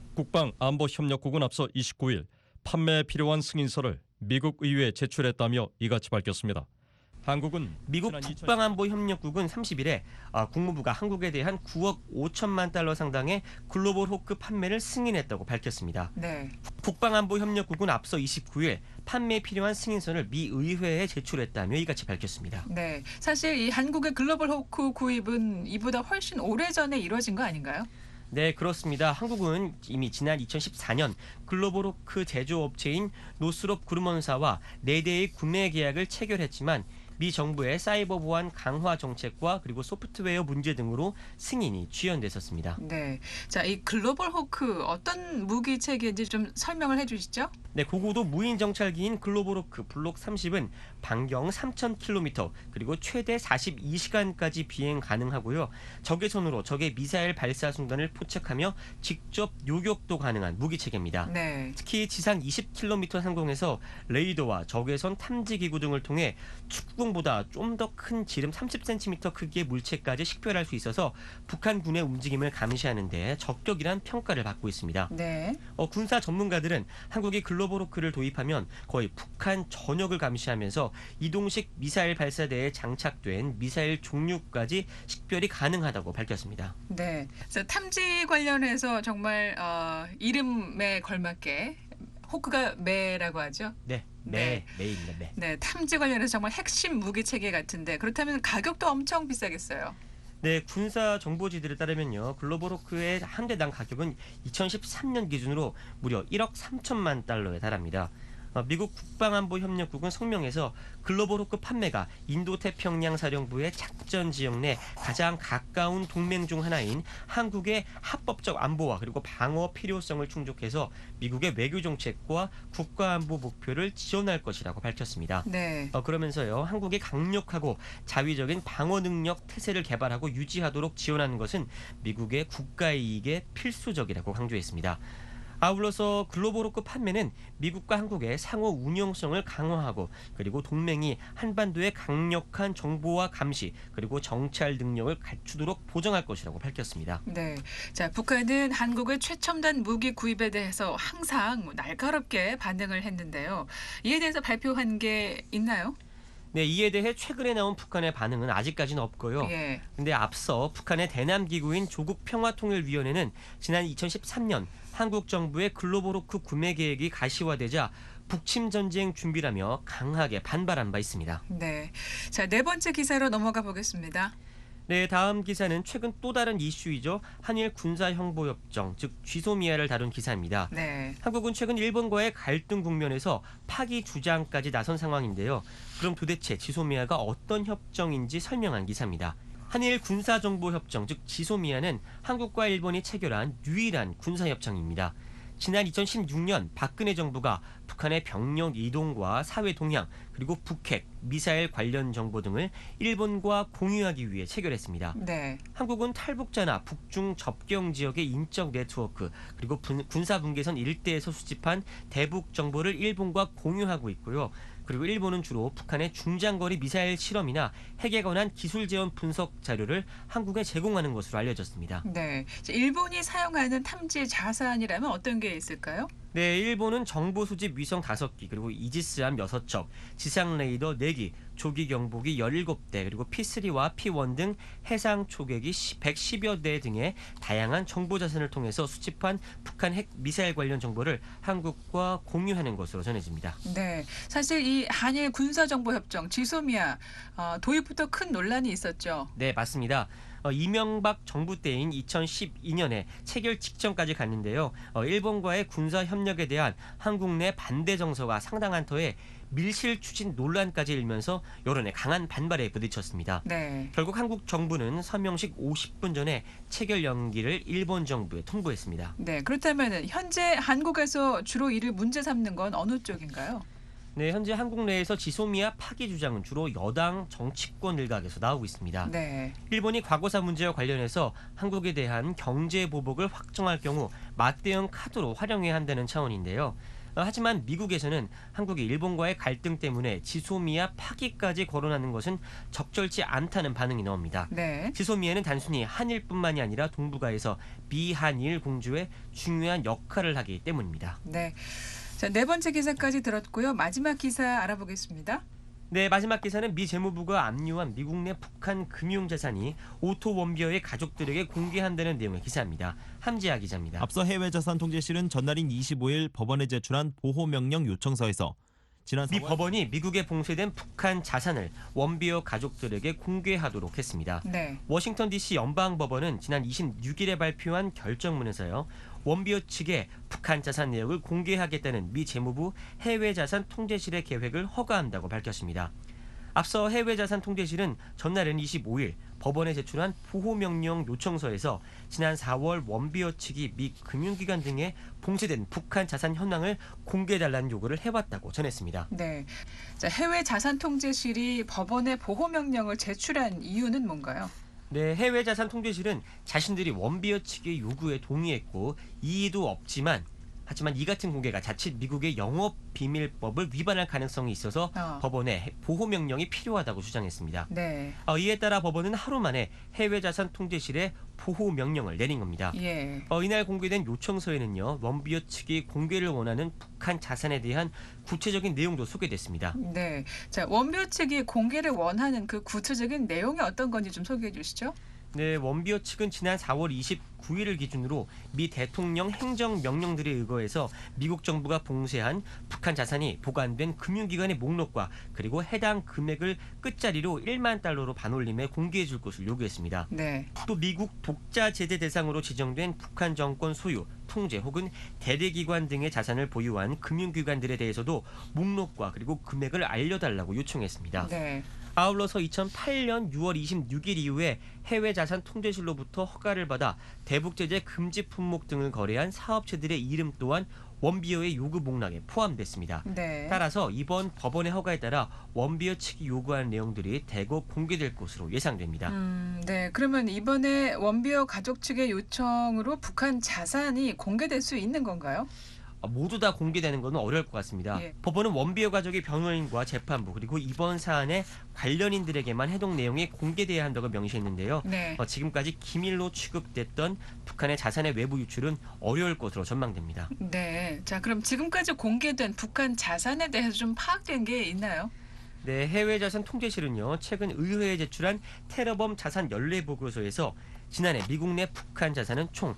국방안보협력국은 앞서 이십구 일 판매에 필요한 승인서를 미국 의회에 제출했다며 이같이 밝혔습니다. 한국은 미국 지난 이천- 국방안보협력국은 삼십 일에 아, 국무부가 한국에 대한 구억 오천만 달러 상당의 글로벌 호크 판매를 승인했다고 밝혔습니다. 네. 국방안보협력국은 앞서 이십구 일 판매에 필요한 승인서를 미 의회에 제출했다며 이같이 밝혔습니다. 네. 사실 이 한국의 글로벌 호크 구입은 이보다 훨씬 오래전에 이루어진 거 아닌가요? 네, 그렇습니다. 한국은 이미 지난 이천십사 년 글로벌 호크 제조업체인 노스롭 그루먼사와 네 대의 구매 계약을 체결했지만 미 정부의 사이버 보안 강화 정책과 그리고 소프트웨어 문제 등으로 승인이 지연됐었습니다. 네. 자, 이 글로벌 호크 어떤 무기 체계인지 좀 설명을 해 주시죠. 네, 고고도 무인 정찰기인 글로벌 호크 블록 삼십은 반경 삼천 킬로미터 그리고 최대 사십이 시간까지 비행 가능하고요. 적의 손으로 적의 미사일 발사 순간을 포착하며 직접 요격도 가능한 무기 체계입니다. 네. 특히 지상 이십 킬로미터 상공에서 레이더와 적외선 탐지 기구 등을 통해 축구공보다 좀 더 큰 지름 삼십 센티미터 크기의 물체까지 식별할 수 있어서 북한군의 움직임을 감시하는 데 적격이란 평가를 받고 있습니다. 네. 어, 군사 전문가들은 한국이 글로벌 호크를 도입하면 거의 북한 전역을 감시하면서 이동식 미사일 발사대에 장착된 미사일 종류까지 식별이 가능하다고 밝혔습니다. 네. 자, 탐지 관련해서 정말 어, 이름에 걸맞게 호크가 매라고 하죠. 네, 네. 매, 매입니다. 매. 네, 탐지 관련해서 정말 핵심 무기 체계 같은데 그렇다면 가격도 엄청 비싸겠어요. 네, 군사 정보지들에 따르면요, 글로벌 호크의 한 대당 가격은 이천십삼 년 기준으로 무려 일억 삼천만 달러에 달합니다. 어, 미국 국방안보협력국은 성명에서 글로벌 호크 판매가 인도태평양 사령부의 작전 지역 내 가장 가까운 동맹 중 하나인 한국의 합법적 안보와 그리고 방어 필요성을 충족해서 미국의 외교 정책과 국가안보 목표를 지원할 것이라고 밝혔습니다. 네. 어, 그러면서요, 한국이 강력하고 자위적인 방어 능력 태세를 개발하고 유지하도록 지원하는 것은 미국의 국가 이익에 필수적이라고 강조했습니다. 아울러서 글로벌 호크 판매는 미국과 한국의 상호 운용성을 강화하고 그리고 동맹이 한반도의 강력한 정보와 감시 그리고 정찰 능력을 갖추도록 보장할 것이라고 밝혔습니다. 네. 자, 북한은 한국의 최첨단 무기 구입에 대해서 항상 날카롭게 반응을 했는데요. 이에 대해서 발표한 게 있나요? 네, 이에 대해 최근에 나온 북한의 반응은 아직까지는 없고요. 예. 근데 앞서 북한의 대남 기구인 조국평화통일위원회는 지난 이천십삼 년 한국 정부의 글로벌 호크 구매 계획이 가시화되자 북침 전쟁 준비라며 강하게 반발한 바 있습니다. 네. 자, 네 번째 기사로 넘어가 보겠습니다. 네, 다음 기사는 최근 또 다른 이슈이죠. 한일 군사형보협정, 즉 쥐소미아를 다룬 기사입니다. 네. 한국은 최근 일본과의 갈등 국면에서 파기 주장까지 나선 상황인데요. 그럼 도대체 지소미아가 어떤 협정인지 설명한 기사입니다. 한일 군사정보협정, 즉 지소미아는 한국과 일본이 체결한 유일한 군사협정입니다. 지난 이천십육 년 박근혜 정부가 북한의 병력 이동과 사회 동향 그리고 북핵, 미사일 관련 정보 등을 일본과 공유하기 위해 체결했습니다. 네. 한국은 탈북자나 북중 접경 지역의 인적 네트워크 그리고 분, 군사분계선 일대에서 수집한 대북 정보를 일본과 공유하고 있고요. 그리고 일본은 주로 북한의 중장거리 미사일 실험이나 핵에 관한 기술 재원 분석 자료를 한국에 제공하는 것으로 알려졌습니다. 네. 일본이 사용하는 탐지 자산이라면 어떤 게 있을까요? 네, 일본은 정보 수집 위성 다섯 기, 그리고 이지스함 여섯 척, 지상 레이더 네 기, 조기 경보기 열일곱 대, 그리고 피쓰리와 피원 등 해상 초계기 백십여 대 등의 다양한 정보 자산을 통해서 수집한 북한 핵 미사일 관련 정보를 한국과 공유하는 것으로 전해집니다. 네, 사실 이 한일 군사정보협정 지소미아 어, 도입부터 큰 논란이 있었죠. 네, 맞습니다. 어, 이명박 정부 때인 이천십이 년에 체결 직전까지 갔는데요. 어, 일본과의 군사 협력에 대한 한국 내 반대 정서가 상당한 터에 밀실 추진 논란까지 일면서 여론의 강한 반발에 부딪혔습니다. 네. 결국 한국 정부는 서명식 오십 분 전에 체결 연기를 일본 정부에 통보했습니다. 네, 그렇다면 현재 한국에서 주로 이를 문제 삼는 건 어느 쪽인가요? 네, 현재 한국 내에서 지소미아 파기 주장은 주로 여당 정치권 일각에서 나오고 있습니다. 네. 일본이 과거사 문제와 관련해서 한국에 대한 경제 보복을 확정할 경우 맞대응 카드로 활용해야 한다는 차원인데요. 하지만 미국에서는 한국이 일본과의 갈등 때문에 지소미아 파기까지 거론하는 것은 적절치 않다는 반응이 나옵니다. 네. 지소미아는 단순히 한일뿐만이 아니라 동북아에서 비한일 공조에 중요한 역할을 하기 때문입니다. 네. 자, 네 번째 기사까지 들었고요. 마지막 기사 알아보겠습니다. 네, 마지막 기사는 미 재무부가 압류한 미국 내 북한 금융자산이 오토 원비어의 가족들에게 공개한다는 내용의 기사입니다. 함지아 기자입니다. 앞서 해외자산통제실은 전날인 이십오 일 법원에 제출한 보호명령 요청서에서 지난 미 법원이 미국에 봉쇄된 북한 자산을 원비어 가족들에게 공개하도록 했습니다. 네. 워싱턴 디씨 연방법원은 지난 이십육 일에 발표한 결정문에서요. 원비어 측에 북한 자산 내역을 공개하겠다는 미 재무부 해외자산통제실의 계획을 허가한다고 밝혔습니다. 앞서 해외자산통제실은 전날은 이십오 일 법원에 제출한 보호명령 요청서에서 지난 사월 원비어 측이 미 금융기관 등에 봉쇄된 북한 자산 현황을 공개해달라는 요구를 해왔다고 전했습니다. 네. 자, 해외자산통제실이 법원에 보호명령을 제출한 이유는 뭔가요? 네, 해외자산통제실은 자신들이 원비어 측의 요구에 동의했고 이의도 없지만 하지만 이 같은 공개가 자칫 미국의 영업비밀법을 위반할 가능성이 있어서 어. 법원에 보호명령이 필요하다고 주장했습니다. 네. 어, 이에 따라 법원은 하루 만에 해외자산통제실에 보호명령을 내린 겁니다. 예. 어, 이날 공개된 요청서에는요. 원비어 측이 공개를 원하는 북한 자산에 대한 구체적인 내용도 소개됐습니다. 네. 자, 원비어 측이 공개를 원하는 그 구체적인 내용이 어떤 건지 좀 소개해 주시죠. 네, 원비어 측은 지난 사월 이십구 일을 기준으로 미 대통령 행정명령들에 의거해서 미국 정부가 봉쇄한 북한 자산이 보관된 금융기관의 목록과 그리고 해당 금액을 끝자리로 일만 달러로 반올림해 공개해 줄 것을 요구했습니다. 네. 또 미국 독자 제재 대상으로 지정된 북한 정권 소유, 통제 혹은 대대기관 등의 자산을 보유한 금융기관들에 대해서도 목록과 그리고 금액을 알려달라고 요청했습니다. 네. 아울러서 이천팔 년 유월 이십육 일 이후에 해외자산통제실로부터 허가를 받아 대북제재 금지 품목 등을 거래한 사업체들의 이름 또한 원비어의 요구 목록에 포함됐습니다. 네. 따라서 이번 법원의 허가에 따라 원비어 측이 요구한 내용들이 대거 공개될 것으로 예상됩니다. 음, 네. 그러면 이번에 원비어 가족 측의 요청으로 북한 자산이 공개될 수 있는 건가요? 모두 다 공개되는 것은 어려울 것 같습니다. 예. 법원은 원비어 가족의 변호인과 재판부 그리고 이번 사안의 관련인들에게만 해당 내용이 공개돼야 한다고 명시했는데요. 네. 어, 지금까지 기밀로 취급됐던 북한의 자산의 외부 유출은 어려울 것으로 전망됩니다. 네. 자, 그럼 지금까지 공개된 북한 자산에 대해서 좀 파악된 게 있나요? 네, 해외자산통제실은요. 최근 의회에 제출한 테러범 자산 연례 보고서에서 지난해 미국 내 북한 자산은 총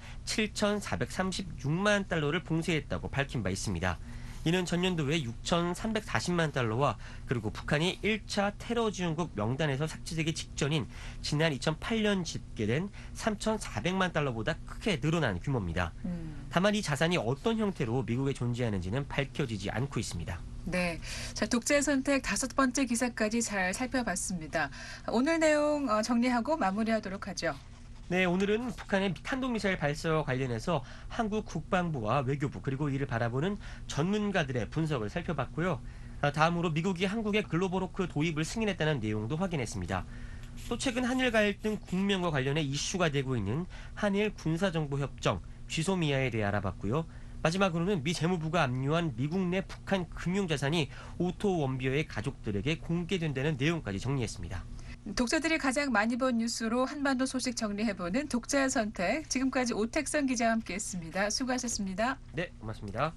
칠천사백삼십육만 달러를 봉쇄했다고 밝힌 바 있습니다. 이는 전년도에 육천삼백사십만 달러와 그리고 북한이 일 차 테러 지원국 명단에서 삭제되기 직전인 지난 이천팔 년 집계된 삼천사백만 달러보다 크게 늘어난 규모입니다. 음. 다만 이 자산이 어떤 형태로 미국에 존재하는지는 밝혀지지 않고 있습니다. 네. 자, 독자의 선택 다섯 번째 기사까지 잘 살펴봤습니다. 오늘 내용 정리하고 마무리하도록 하죠. 네, 오늘은 북한의 탄도미사일 발사와 관련해서 한국 국방부와 외교부 그리고 이를 바라보는 전문가들의 분석을 살펴봤고요. 다음으로 미국이 한국의 글로벌호크 도입을 승인했다는 내용도 확인했습니다. 또 최근 한일 갈등 국면과 관련해 이슈가 되고 있는 한일 군사정보협정 쥐소미아에 대해 알아봤고요. 마지막으로는 미 재무부가 압류한 미국 내 북한 금융자산이 오토 원비어의 가족들에게 공개된다는 내용까지 정리했습니다. 독자들이 가장 많이 본 뉴스로 한반도 소식 정리해보는 독자 선택. 지금까지 오택선 기자와 함께했습니다. 수고하셨습니다. 네, 고맙습니다.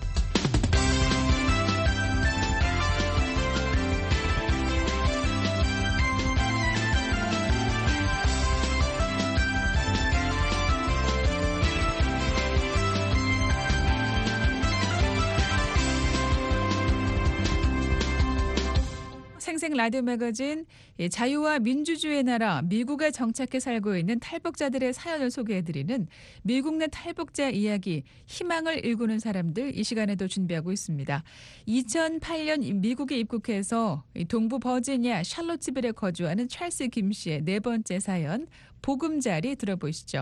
생생 라디오 매거진 자유와 민주주의의 나라 미국에 정착해 살고 있는 탈북자들의 사연을 소개해드리는 미국 내 탈북자 이야기 희망을 일구는 사람들 이 시간에도 준비하고 있습니다. 이천팔 년 미국에 입국해서 동부 버지니아 샬롯츠빌에 거주하는 찰스 김 씨의 네 번째 사연 보금자리 들어보시죠.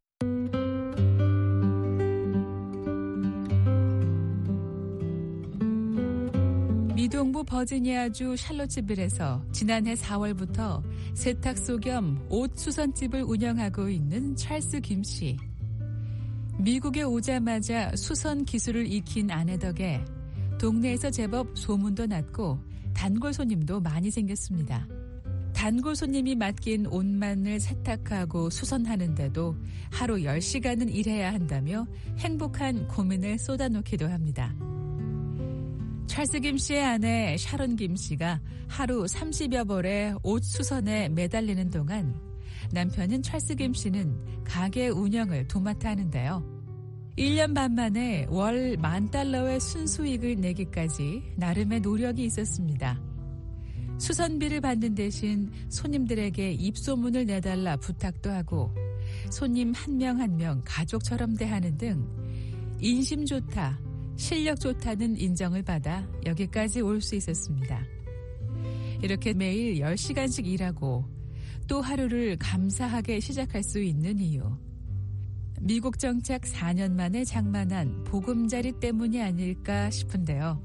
미동부 버지니아주 샬롯츠빌에서 지난해 사월부터 세탁소 겸 옷 수선집을 운영하고 있는 찰스 김 씨. 미국에 오자마자 수선 기술을 익힌 아내 덕에 동네에서 제법 소문도 났고 단골 손님도 많이 생겼습니다. 단골 손님이 맡긴 옷만을 세탁하고 수선하는데도 하루 열 시간은 일해야 한다며 행복한 고민을 쏟아놓기도 합니다. 찰스 김 씨의 아내 샤론 김 씨가 하루 삼십여 벌의 옷 수선에 매달리는 동안 남편인 찰스 김 씨는 가게 운영을 도맡아 하는데요. 일 년 반 만에 월 만 달러의 순수익을 내기까지 나름의 노력이 있었습니다. 수선비를 받는 대신 손님들에게 입소문을 내달라 부탁도 하고 손님 한 명 한 명 가족처럼 대하는 등 인심 좋다, 실력 좋다는 인정을 받아 여기까지 올 수 있었습니다. 이렇게 매일 열 시간씩 일하고 또 하루를 감사하게 시작할 수 있는 이유. 미국 정착 사 년 만에 장만한 보금자리 때문이 아닐까 싶은데요.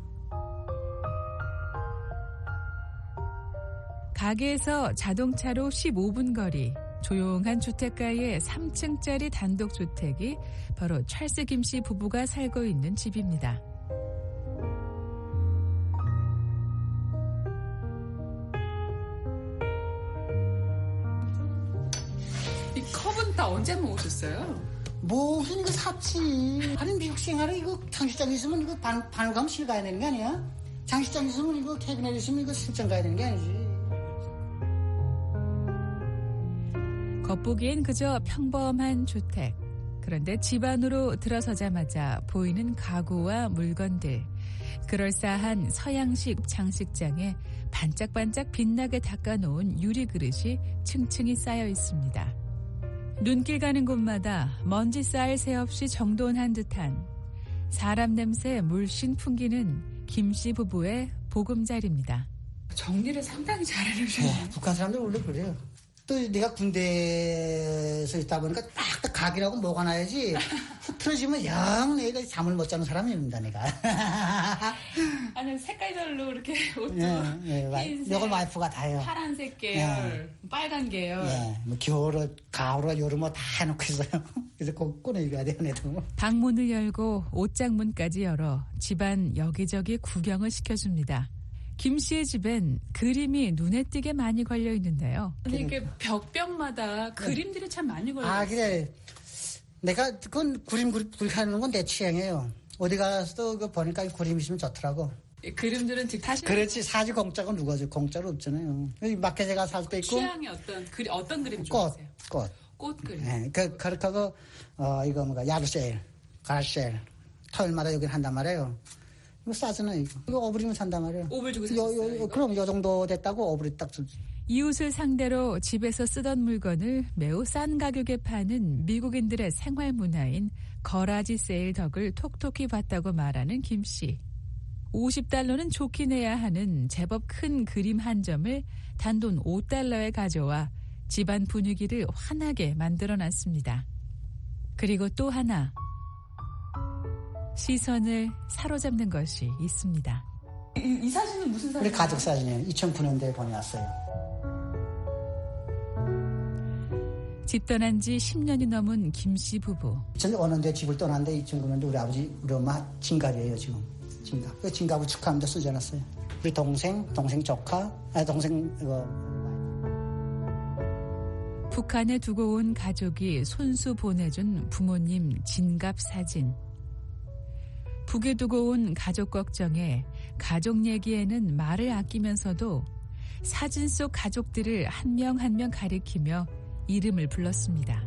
가게에서 자동차로 십오 분 거리, 조용한 주택가의 삼 층짜리 단독주택이 바로 찰스 김 씨 부부가 살고 있는 집입니다. 이 컵은 다 언제 모으셨어요? 뭐긴 이거 샀지. 아니 미국 생활에 이거 장식장 있으면 이거 반, 반감 실 가야 되는 게 아니야? 장식장 있으면 이거 캐비넷 있으면 이거 실전 가야 되는 게 아니지. 겉보기엔 그저 평범한 주택. 그런데 집 안으로 들어서자마자 보이는 가구와 물건들. 그럴싸한 서양식 장식장에 반짝반짝 빛나게 닦아놓은 유리 그릇이 층층이 쌓여 있습니다. 눈길 가는 곳마다 먼지 쌓일 새 없이 정돈한 듯한 사람 냄새 물씬 풍기는 김씨 부부의 보금자리입니다. 정리를 상당히 잘해주시네요. 북한 사람들 원래 그래요. 또 내가 군대에서 있다 보니까 딱 각이라고 뭐가 나야지 흐트러지면 영 내가 잠을 못 자는 사람입니다 내가. 아니 색깔별로 이렇게 옷도 예, 예, 이걸 와이프가 다 해요. 파란색 계열, 예. 빨간 계열. 예, 뭐 겨울, 가을, 여름 뭐 다 해놓고 있어요. 그래서 꼭 꺼내줘야 돼요, 내도. 방문을 열고 옷장문까지 열어 집안 여기저기 구경을 시켜줍니다. 김 씨의 집엔 그림이 눈에 띄게 많이 걸려 있는데요. 근데 이렇게 벽벽마다 그림들이 참 많이 걸려 있어요. 아, 그래. 내가 그건 그림 그리는 건 내 취향이에요. 어디 가서도 그 보니까 그림 있으면 좋더라고. 그림들은 즉 다시 그렇지. 사지 공짜가 누가 줘? 공짜로 없잖아요. 여기 마켓에 가서 살 때 있고. 취향이 어떤 그리 어떤 그림 꽃, 좋아하세요? 꽃. 꽃 그림. 네, 그 그렇게 하고 어 이거 뭐가 야르셀, 가르셀 토요일마다 여기 한단 말이에요. 이거 싸잖아요. 이거. 이거 오브리면 산단 말이에요. 오불 주고 샀어요. 요, 요, 그럼 요 정도 됐다고 오브리 딱 주지. 이웃을 상대로 집에서 쓰던 물건을 매우 싼 가격에 파는 미국인들의 생활 문화인 거라지 세일 덕을 톡톡히 봤다고 말하는 김 씨. 오십 달러는 좋게 내야 하는 제법 큰 그림 한 점을 단돈 오 달러에 가져와 집안 분위기를 환하게 만들어놨습니다. 그리고 또 하나 시선을 사로잡는 것이 있습니다. 이, 이 사진은 무슨 사진이에요? 우리 가족 사진이에요. 이천구 년도에 보내왔어요. 집 떠난 지 십 년이 넘은 김 씨 부부. 이천오 년도에 집을 떠났는데 이천구 년도 우리 아버지, 우리 엄마 진갑이에요 지금. 진갑. 그 진갑을 축하합니다 쓰져놨어요. 우리 동생, 동생 조카, 아니 동생 이거. 북한에 두고 온 가족이 손수 보내준 부모님 진갑 사진. 북에 두고 온 가족 걱정에 가족 얘기에는 말을 아끼면서도 사진 속 가족들을 한 명 한 명 가리키며 이름을 불렀습니다.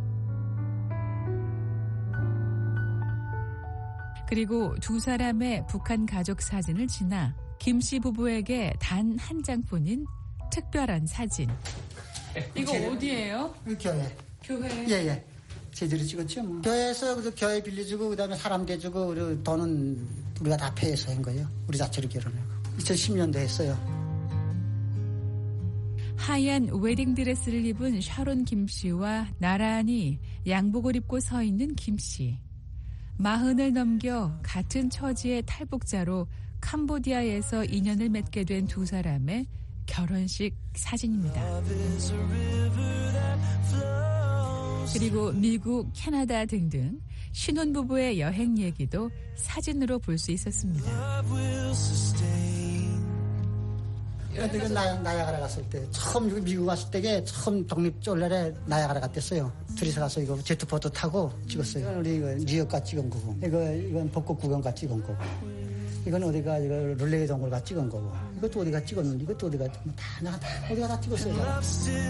그리고 두 사람의 북한 가족 사진을 지나 김 씨 부부에게 단 한 장뿐인 특별한 사진. 이거 어디예요? 교회. 교회. 예예. 제대로 찍었죠. 뭐. 교회에서 그 교회 빌려주고 그다음에 사람 대주고 그리고 돈은 우리가 다 패해서 한 거예요. 우리 자체로 결혼하고. 이천십 년도에 했어요. 하얀 웨딩드레스를 입은 샤론 김 씨와 나란히 양복을 입고 서 있는 김 씨. 마흔을 넘겨 같은 처지의 탈북자로 캄보디아에서 인연을 맺게 된 두 사람의 결혼식 사진입니다. 그리고 미국, 캐나다 등등 신혼부부의 여행 얘기도 사진으로 볼 수 있었습니다. 내가 나, 나야가라 갔을 때 처음 미국 갔을 때게 처음 독립절날에 나야가라 갔댔어요. 둘이서 가서 이거 제트포트 타고 찍었어요. 우리 이거 뉴욕가 찍은 거고, 이거 이건 벚꽃 구경가 찍은 거고, 이건 어디가 이거 룰레이 동굴가 찍은 거고, 이것도 어디가 찍었는데 이것도 어디가 다 내가 다 어디가 다 찍었어요.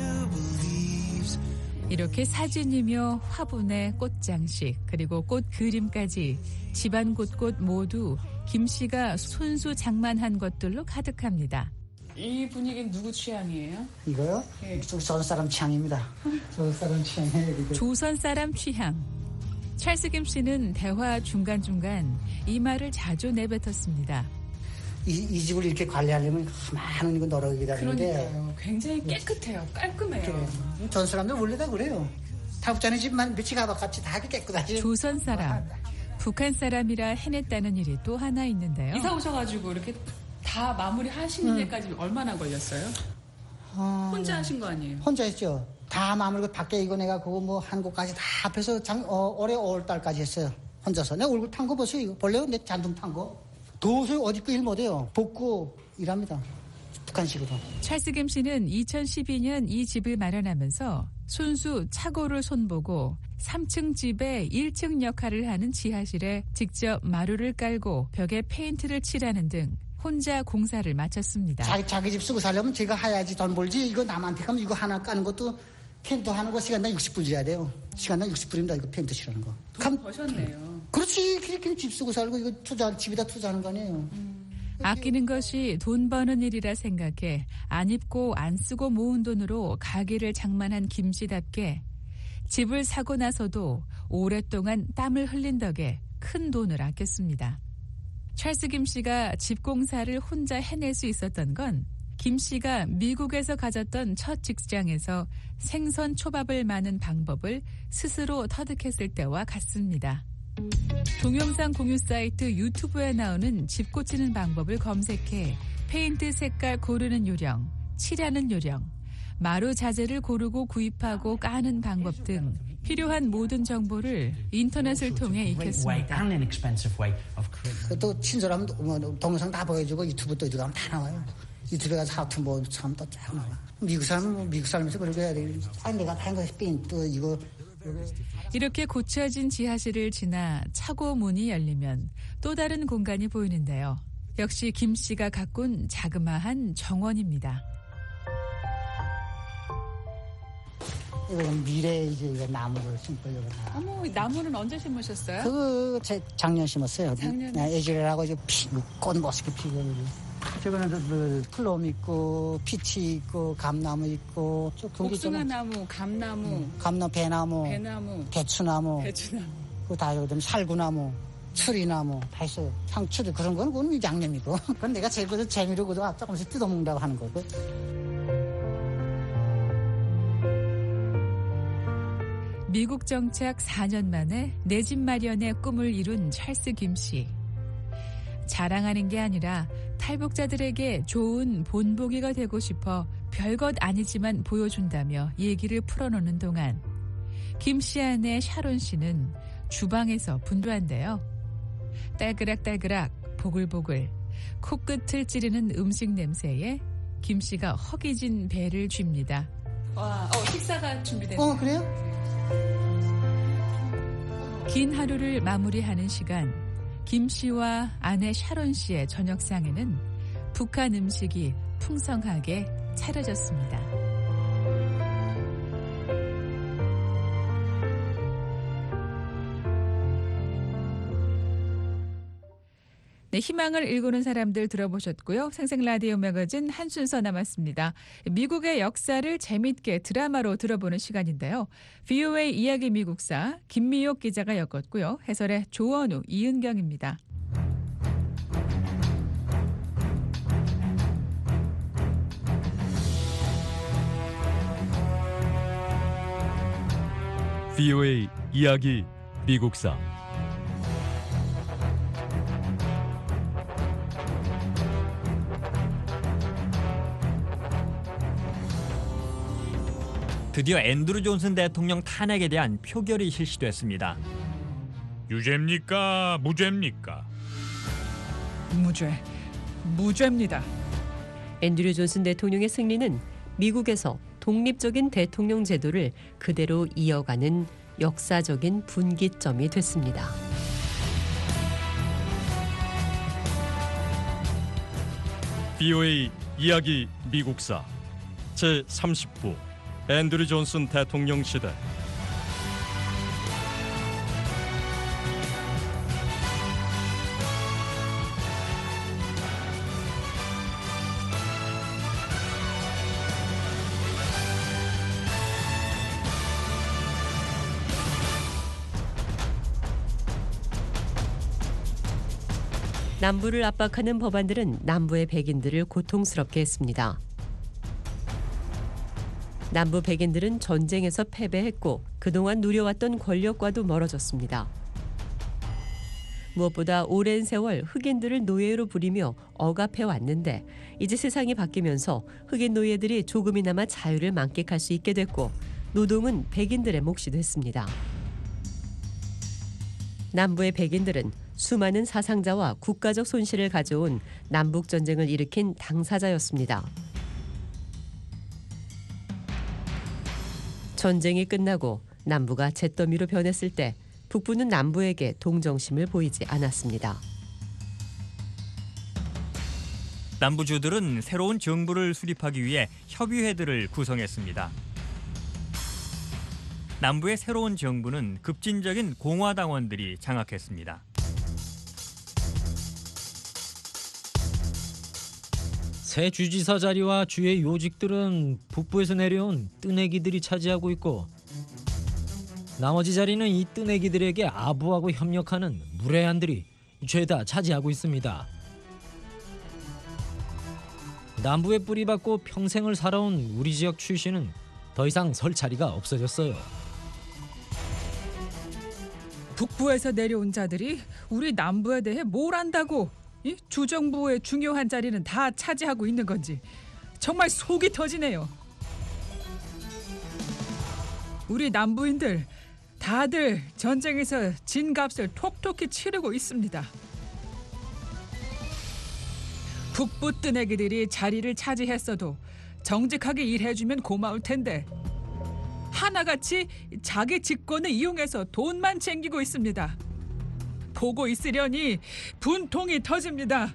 이렇게 사진이며 화분에 꽃장식 그리고 꽃 그림까지 집안 곳곳 모두 김 씨가 손수 장만한 것들로 가득합니다. 이 분위기는 누구 취향이에요? 이거요? 네. 조선 사람 취향입니다. 조선 사람 취향이에요. 조선 사람 취향. 찰스 김 씨는 대화 중간중간 이 말을 자주 내뱉었습니다. 이, 이 집을 이렇게 관리하려면 많은 이거 노력이 되는데. 그러니까요. 굉장히 깨끗해요. 깔끔해요. 그래. 전 사람들 원래 다 그래요. 탈북자네 집만 며칠 가봐 같이 다 깨끗하지. 조선 사람. 북한 사람이라 해냈다는 일이 또 하나 있는데요. 이사 오셔가지고 이렇게 다 마무리 하시는 응. 데까지 얼마나 걸렸어요? 어... 혼자 하신 거 아니에요? 혼자 했죠. 다 마무리 밖에 이거 내가 그거 뭐 한국까지 다 합해서 장, 어, 올해 오월 달까지 했어요. 혼자서. 내 얼굴 탄 거 보세요. 이거 볼래요? 내 잔등 탄 거. 도저히 어디 거 일 못해요. 복구 일합니다. 북한식으로. 찰스 김 씨는 이천십이 년 이 집을 마련하면서 손수 차고를 손보고 삼 층 집의 일 층 역할을 하는 지하실에 직접 마루를 깔고 벽에 페인트를 칠하는 등 혼자 공사를 마쳤습니다. 자기, 자기 집 쓰고 살려면 제가 해야지 돈 벌지. 이거 남한테 가면 이거 하나 까는 것도 페인트 하는 거 시간당 육십 불 줘야 돼요. 시간당 육십 불입니다. 이거 페인트 칠하는 거. 감 버셨네요. 그렇지. 그렇게 집 쓰고 살고 이거 투자, 집에다 투자하는 거 아니에요. 음. 아끼는 것이 돈 버는 일이라 생각해 안 입고 안 쓰고 모은 돈으로 가게를 장만한 김 씨답게 집을 사고 나서도 오랫동안 땀을 흘린 덕에 큰 돈을 아꼈습니다. 찰스 김 씨가 집 공사를 혼자 해낼 수 있었던 건 김 씨가 미국에서 가졌던 첫 직장에서 생선 초밥을 마는 방법을 스스로 터득했을 때와 같습니다. 동영상 공유 사이트 유튜브에 나오는 집 고치는 방법을 검색해 페인트 색깔 고르는 요령, 칠하는 요령, 마루 자재를 고르고 구입하고 까는 방법 등 필요한 모든 정보를 인터넷을 통해 익혔습니다. 또 친절하면 동영상 다 보여주고 유튜브 또 이거 하면 다 나와요. 유튜브에 가서 하트 뭐 참 또 쫙 나와. 미국 사람은 뭐 미국 사람에서 그렇게 해야 돼. 아니 내가 한 거 또 이거. 이렇게 고쳐진 지하실을 지나 차고 문이 열리면 또 다른 공간이 보이는데요. 역시 김 씨가 가꾼 자그마한 정원입니다. 이건 미래 이제 이거 나무를 심으려고. 어머, 나무는 언제 심으셨어요? 그 제 작년 심었어요. 작년에. 애질하고 이제 피고 꽃 멋있게 피고. 저거는 그 플럼 있고 피치 있고 감나무 있고 복숭아나무, 감나무, 음, 감나무, 배나무, 배나무, 대추나무, 대추나무, 그 다 여기 살구나무, 추리나무 다 있어요. 상추도 그런 건 그건 양념이고. 그건 내가 제일 그 재미로 그도 조금씩 뜯어먹는다고 하는 거고. 미국 정착 사 년 만에 내 집 마련의 꿈을 이룬 찰스 김 씨. 자랑하는 게 아니라 탈북자들에게 좋은 본보기가 되고 싶어 별것 아니지만 보여준다며 얘기를 풀어놓는 동안 김 씨 아내 샤론 씨는 주방에서 분주한데요. 딸그락딸그락 보글보글 코끝을 찌르는 음식 냄새에 김 씨가 허기진 배를 쥡니다. 와, 어, 식사가 준비됐네요. 어, 그래요? 긴 하루를 마무리하는 시간, 김 씨와 아내 샤론 씨의 저녁상에는 북한 음식이 풍성하게 차려졌습니다. 네, 희망을 일구는 사람들 들어보셨고요. 생생라디오 매거진 한 순서 남았습니다. 미국의 역사를 재밌게 드라마로 들어보는 시간인데요. 브이오에이 이야기 미국사 김미옥 기자가 엮었고요. 해설의 조원우, 이은경입니다. 브이오에이 이야기 미국사 드디어 앤드루 존슨 대통령 탄핵에 대한 표결이 실시됐습니다. 유죄입니까? 무죄입니까? 무죄, 무죄입니다. 앤드루 존슨 대통령의 승리는 미국에서 독립적인 대통령 제도를 그대로 이어가는 역사적인 분기점이 됐습니다. 브이오에이 이야기 미국사 제삼십 부 앤드루 존슨 대통령 시대. 남부를 압박하는 법안들은 남부의 백인들을 고통스럽게 했습니다. 남부 백인들은 전쟁에서 패배했고 그동안 누려왔던 권력과도 멀어졌습니다. 무엇보다 오랜 세월 흑인들을 노예로 부리며 억압해왔는데 이제 세상이 바뀌면서 흑인 노예들이 조금이나마 자유를 만끽할 수 있게 됐고 노동은 백인들의 몫이 됐습니다. 남부의 백인들은 수많은 사상자와 국가적 손실을 가져온 남북전쟁을 일으킨 당사자였습니다. 전쟁이 끝나고 남부가 잿더미로 변했을 때 북부는 남부에게 동정심을 보이지 않았습니다. 남부주들은 새로운 정부를 수립하기 위해 협의회들을 구성했습니다. 남부의 새로운 정부는 급진적인 공화당원들이 장악했습니다. 새 주지사 자리와 주의 요직들은 북부에서 내려온 뜨내기들이 차지하고 있고 나머지 자리는 이 뜨내기들에게 아부하고 협력하는 무례한들이 죄다 차지하고 있습니다. 남부에 뿌리박고 평생을 살아온 우리 지역 출신은 더 이상 설 자리가 없어졌어요. 북부에서 내려온 자들이 우리 남부에 대해 뭘 안다고 이 주정부의 중요한 자리는 다 차지하고 있는 건지 정말 속이 터지네요. 우리 남부인들 다들 전쟁에서 진 값을 톡톡히 치르고 있습니다. 북부 뜨내기들이 자리를 차지했어도 정직하게 일해주면 고마울 텐데 하나같이 자기 직권을 이용해서 돈만 챙기고 있습니다. 보고 있으려니 분통이 터집니다.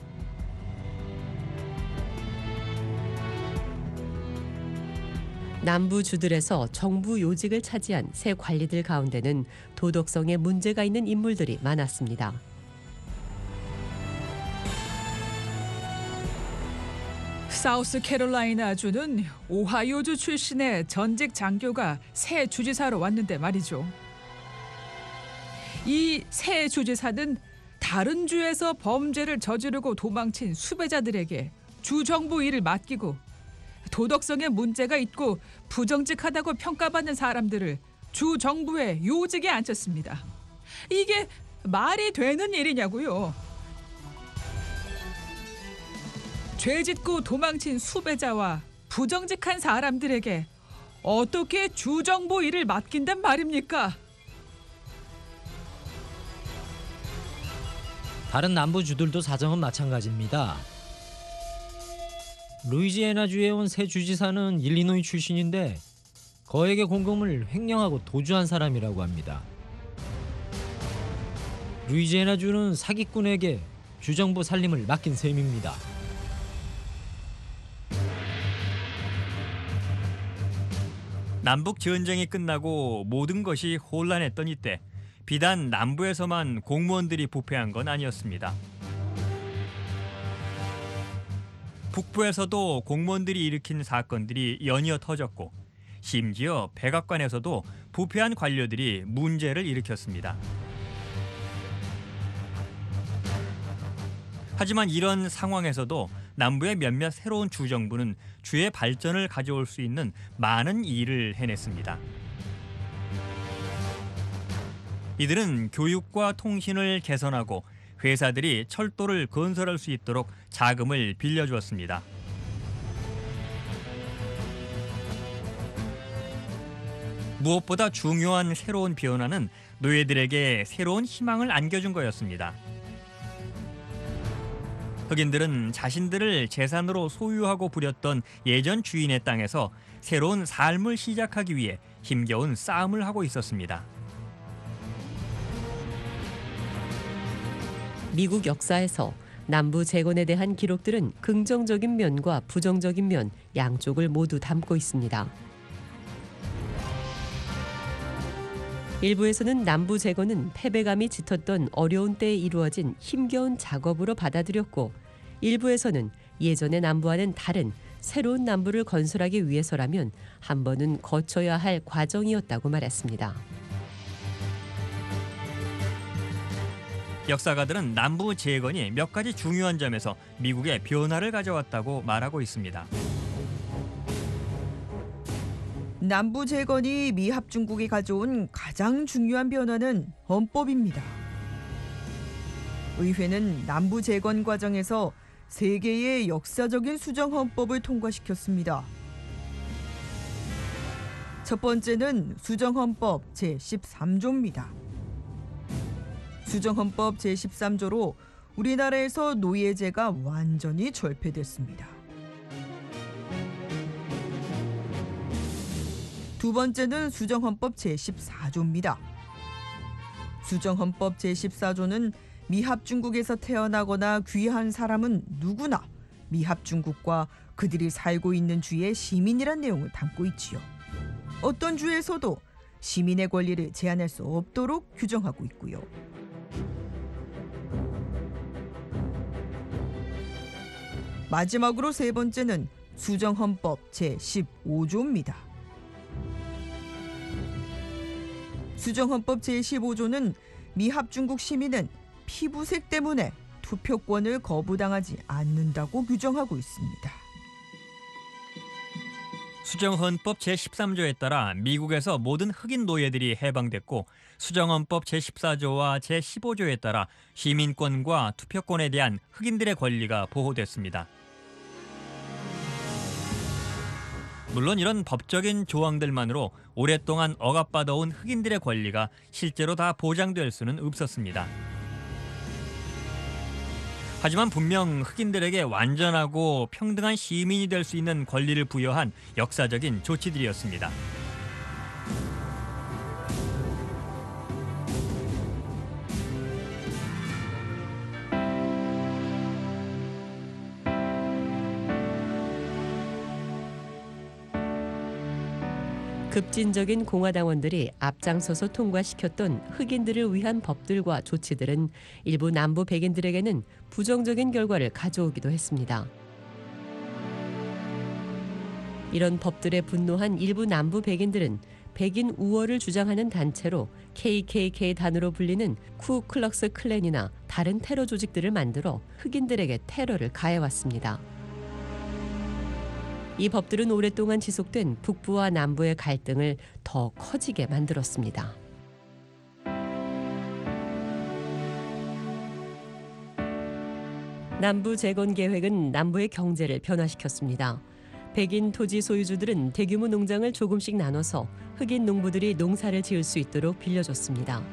남부주들에서 정부 요직을 차지한 새 관리들 가운데는 도덕성에 문제가 있는 인물들이 많았습니다. 사우스캐롤라이나주는 오하이오주 출신의 전직 장교가 새 주지사로 왔는데 말이죠. 이 새 주지사는 다른 주에서 범죄를 저지르고 도망친 수배자들에게 주정부 일을 맡기고 도덕성에 문제가 있고 부정직하다고 평가받는 사람들을 주 정부의 요직에 앉혔습니다. 이게 말이 되는 일이냐고요. 죄짓고 도망친 수배자와 부정직한 사람들에게 어떻게 주정부 일을 맡긴단 말입니까? 다른 남부주들도 사정은 마찬가지입니다. 루이지애나주에 온 새 주지사는 일리노이 출신인데 거액의 공금을 횡령하고 도주한 사람이라고 합니다. 루이지애나주는 사기꾼에게 주정부 살림을 맡긴 셈입니다. 남북 전쟁이 끝나고 모든 것이 혼란했던 이때 비단 남부에서만 공무원들이 부패한 건 아니었습니다. 북부에서도 공무원들이 일으킨 사건들이 연이어 터졌고 심지어 백악관에서도 부패한 관료들이 문제를 일으켰습니다. 하지만 이런 상황에서도 남부의 몇몇 새로운 주정부는 주의 발전을 가져올 수 있는 많은 일을 해냈습니다. 이들은 교육과 통신을 개선하고 회사들이 철도를 건설할 수 있도록 자금을 빌려주었습니다. 무엇보다 중요한 새로운 변화는 노예들에게 새로운 희망을 안겨준 거였습니다. 흑인들은 자신들을 재산으로 소유하고 부렸던 예전 주인의 땅에서 새로운 삶을 시작하기 위해 힘겨운 싸움을 하고 있었습니다. 미국 역사에서 남부 재건에 대한 기록들은 긍정적인 면과 부정적인 면 양쪽을 모두 담고 있습니다. 일부에서는 남부 재건은 패배감이 짙었던 어려운 때에 이루어진 힘겨운 작업으로 받아들였고, 일부에서는 예전의 남부와는 다른 새로운 남부를 건설하기 위해서라면 한 번은 거쳐야 할 과정이었다고 말했습니다. 역사가들은 남부 재건이 몇 가지 중요한 점에서 미국에 변화를 가져왔다고 말하고 있습니다. 남부 재건이 미합중국이 가져온 가장 중요한 변화는 헌법입니다. 의회는 남부 재건 과정에서 세 개의 역사적인 수정 헌법을 통과시켰습니다. 첫 번째는 수정 헌법 제십삼 조입니다. 수정 헌법 제십삼 조로 우리나라에서 노예제가 완전히 철폐됐습니다. 두 번째는 수정헌법 제십사 조입니다. 수정헌법 제십사 조는 미합중국에서 태어나거나 귀한 사람은 누구나 미합중국과 그들이 살고 있는 주의 시민이란 내용을 담고 있지요. 어떤 주에서도 시민의 권리를 제한할 수 없도록 규정하고 있고요. 마지막으로 세 번째는 수정헌법 제십오 조입니다. 수정헌법 제십오 조는 미합중국 시민은 피부색 때문에 투표권을 거부당하지 않는다고 규정하고 있습니다. 수정헌법 제십삼 조에 따라 미국에서 모든 흑인 노예들이 해방됐고, 수정헌법 제십사 조와 제십오 조에 따라 시민권과 투표권에 대한 흑인들의 권리가 보호됐습니다. 물론 이런 법적인 조항들만으로 오랫동안 억압받아온 흑인들의 권리가 실제로 다 보장될 수는 없었습니다. 하지만 분명 흑인들에게 완전하고 평등한 시민이 될 수 있는 권리를 부여한 역사적인 조치들이었습니다. 급진적인 공화당원들이 앞장서서 통과시켰던 흑인들을 위한 법들과 조치들은 일부 남부 백인들에게는 부정적인 결과를 가져오기도 했습니다. 이런 법들에 분노한 일부 남부 백인들은 백인 우월을 주장하는 단체로 케이케이케이 단으로 불리는 쿠클럭스 클랜이나 다른 테러 조직들을 만들어 흑인들에게 테러를 가해왔습니다. 이 법들은 오랫동안 지속된 북부와 남부의 갈등을 더 커지게 만들었습니다. 남부 재건 계획은 남부의 경제를 변화시켰습니다. 백인 토지 소유주들은 대규모 농장을 조금씩 나눠서 흑인 농부들이 농사를 지을 수 있도록 빌려줬습니다.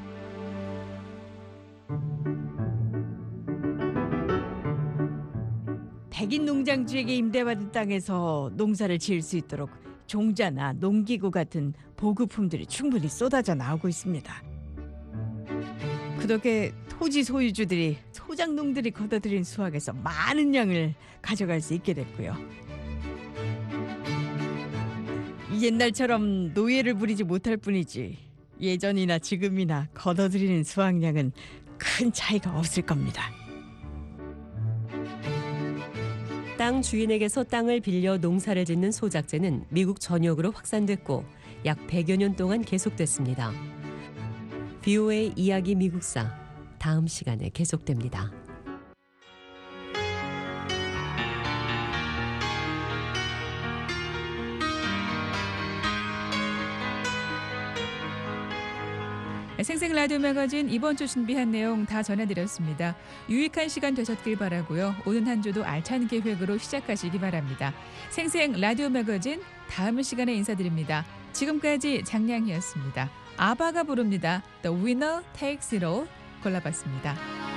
백인 농장주에게 임대받은 땅에서 농사를 지을 수 있도록 종자나 농기구 같은 보급품들이 충분히 쏟아져 나오고 있습니다. 그 덕에 토지 소유주들이 소작농들이 걷어들인 수확에서 많은 양을 가져갈 수 있게 됐고요. 옛날처럼 노예를 부리지 못할 뿐이지 예전이나 지금이나 걷어들이는 수확량은 큰 차이가 없을 겁니다. 땅 주인에게서 땅을 빌려 농사를 짓는 소작제는 미국 전역으로 확산됐고 약 백여 년 동안 계속됐습니다. 브이오에이 이야기 미국사 다음 시간에 계속됩니다. 생생 라디오 매거진 이번 주 준비한 내용 다 전해드렸습니다. 유익한 시간 되셨길 바라고요. 오는 한 주도 알찬 계획으로 시작하시기 바랍니다. 생생 라디오 매거진 다음 시간에 인사드립니다. 지금까지 장량이었습니다. 아바가 부릅니다. The Winner Takes It All 골라봤습니다.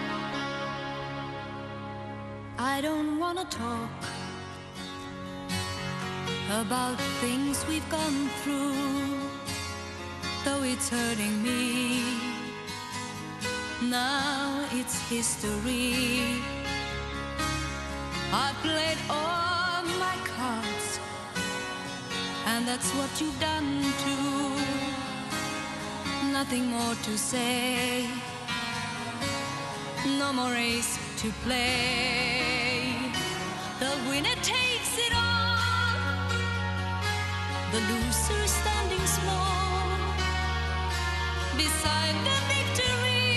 I don't wanna talk about things we've gone through. Though it's hurting me, now it's history. I played all my cards, and that's what you've done too. Nothing more to say, no more race to play. The winner takes it all, the loser standing small beside the victory.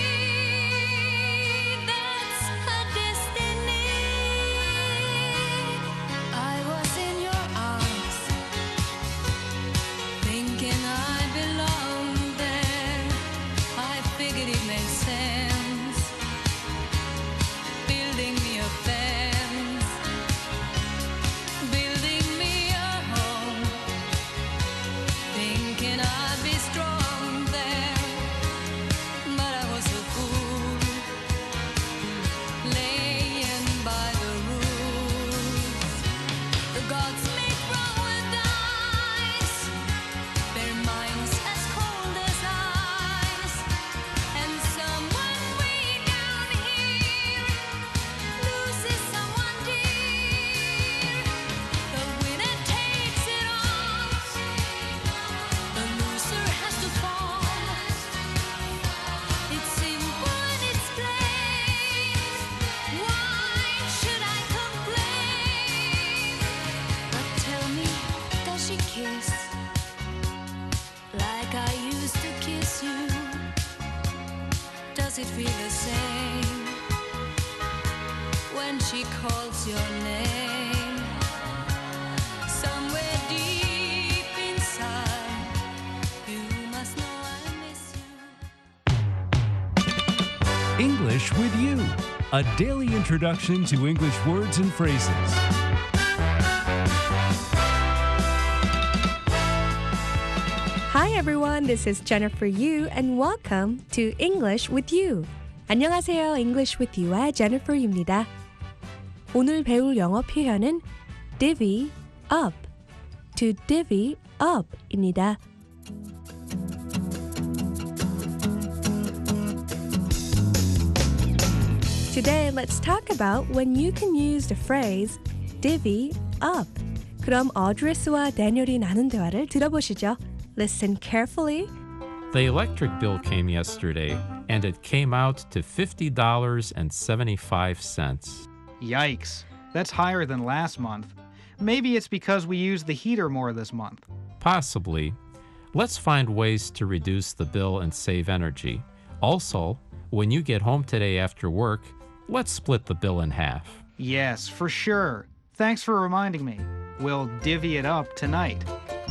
That's her destiny. I was in your arms, thinking I belonged there. I figured it made sense, building me a fence, building me a home, thinking I'd be strong. Does it feel the same when she calls your name? Somewhere deep inside, you must know I miss you. English with You, a daily introduction to English words and phrases. Hi everyone, this is Jennifer Yu and welcome to English with You. 안녕하세요, English with You와 Jennifer입니다. 오늘 배울 영어 표현은 divvy up, to divvy up입니다. Today, let's talk about when you can use the phrase divvy up. 그럼 어드레스와 대결이 나눈 대화를 들어보시죠. Listen carefully. The electric bill came yesterday, and it came out to fifty dollars and seventy-five cents. Yikes, that's higher than last month. Maybe it's because we used the heater more this month. Possibly. Let's find ways to reduce the bill and save energy. Also, when you get home today after work, let's split the bill in half. Yes, for sure. Thanks for reminding me. We'll divvy it up tonight.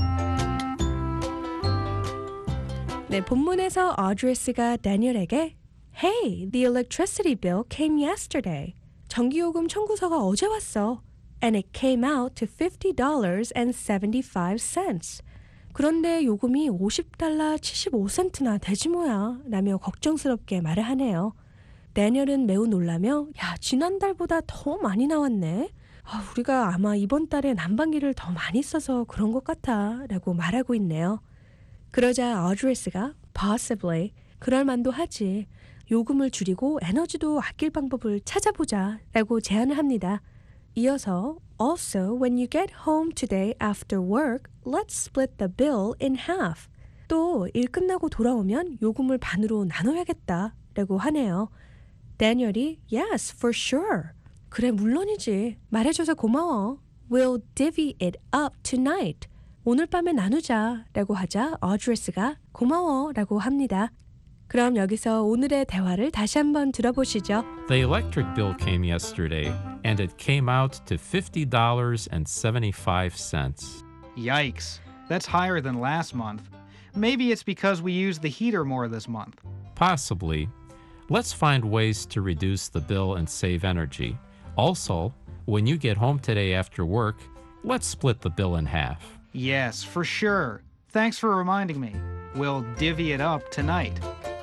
네, 본문에서 어드레스가 다니엘에게 Hey, the electricity bill came yesterday. 전기요금 청구서가 어제 왔어. And it came out to fifty dollars and seventy-five cents. 그런데 요금이 오십 달러 칠십오 센트나 되지 뭐야 라며 걱정스럽게 말을 하네요. 다니엘은 매우 놀라며 야, 지난달보다 더 많이 나왔네. 아, 우리가 아마 이번 달에 난방기를 더 많이 써서 그런 것 같아 라고 말하고 있네요. 그러자 어드레스가 possibly, 그럴 만도 하지. 요금을 줄이고 에너지도 아낄 방법을 찾아보자 라고 제안을 합니다. 이어서 Also, when you get home today after work, let's split the bill in half. 또 일 끝나고 돌아오면 요금을 반으로 나눠야겠다 라고 하네요. 다니엘이 Yes, for sure. 그래, 물론이지. 말해줘서 고마워. We'll divvy it up tonight. 오늘 밤에 나누자 라고 하자 어드레스가 고마워 라고 합니다. 그럼 여기서 오늘의 대화를 다시 한번 들어보시죠. The electric bill came yesterday, and it came out to fifty dollars and seventy-five cents. Yikes, that's higher than last month. Maybe it's because we used the heater more this month. Possibly. Let's find ways to reduce the bill and save energy. Also, when you get home today after work, let's split the bill in half. Yes, for sure. Thanks for reminding me. We'll divvy it up tonight.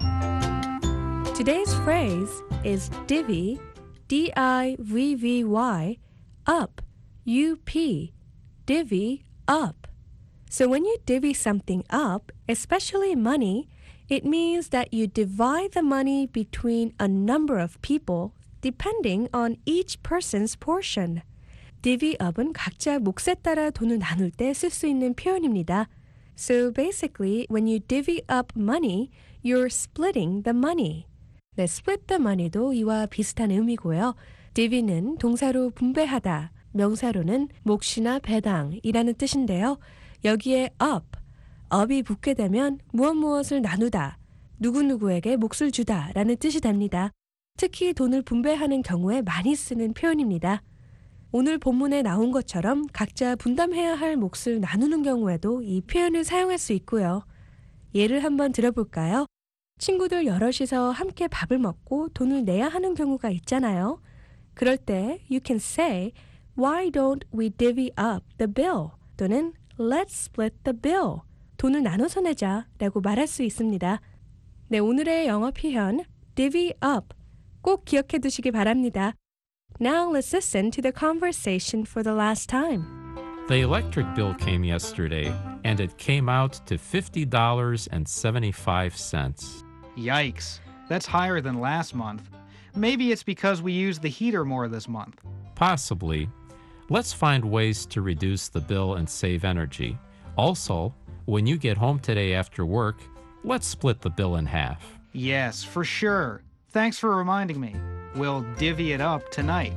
Today's phrase is divvy, D I V V Y, up, U P, divvy up. So when you divvy something up, especially money, it means that you divide the money between a number of people depending on each person's portion. divvy up은 각자 몫에 따라 돈을 나눌 때 쓸 수 있는 표현입니다. So basically, when you divvy up money, you're splitting the money. 네, split the money도 이와 비슷한 의미고요. divvy는 동사로 분배하다, 명사로는 몫이나 배당이라는 뜻인데요. 여기에 up, up이 붙게 되면 무엇 무엇을 나누다, 누구누구에게 몫을 주다 라는 뜻이 됩니다. 특히 돈을 분배하는 경우에 많이 쓰는 표현입니다. 오늘 본문에 나온 것처럼 각자 분담해야 할 몫을 나누는 경우에도 이 표현을 사용할 수 있고요. 예를 한번 들어볼까요? 친구들 여럿이서 함께 밥을 먹고 돈을 내야 하는 경우가 있잖아요. 그럴 때 you can say, Why don't we divvy up the bill? 또는 Let's split the bill. 돈을 나눠서 내자 라고 말할 수 있습니다. 네, 오늘의 영어 표현 divvy up 꼭 기억해 두시기 바랍니다. Now let's listen to the conversation for the last time. The electric bill came yesterday, and it came out to fifty dollars and seventy-five cents. Yikes, that's higher than last month. Maybe it's because we used the heater more this month. Possibly. Let's find ways to reduce the bill and save energy. Also, when you get home today after work, let's split the bill in half. Yes, for sure. Thanks for reminding me. We'll divvy it up tonight.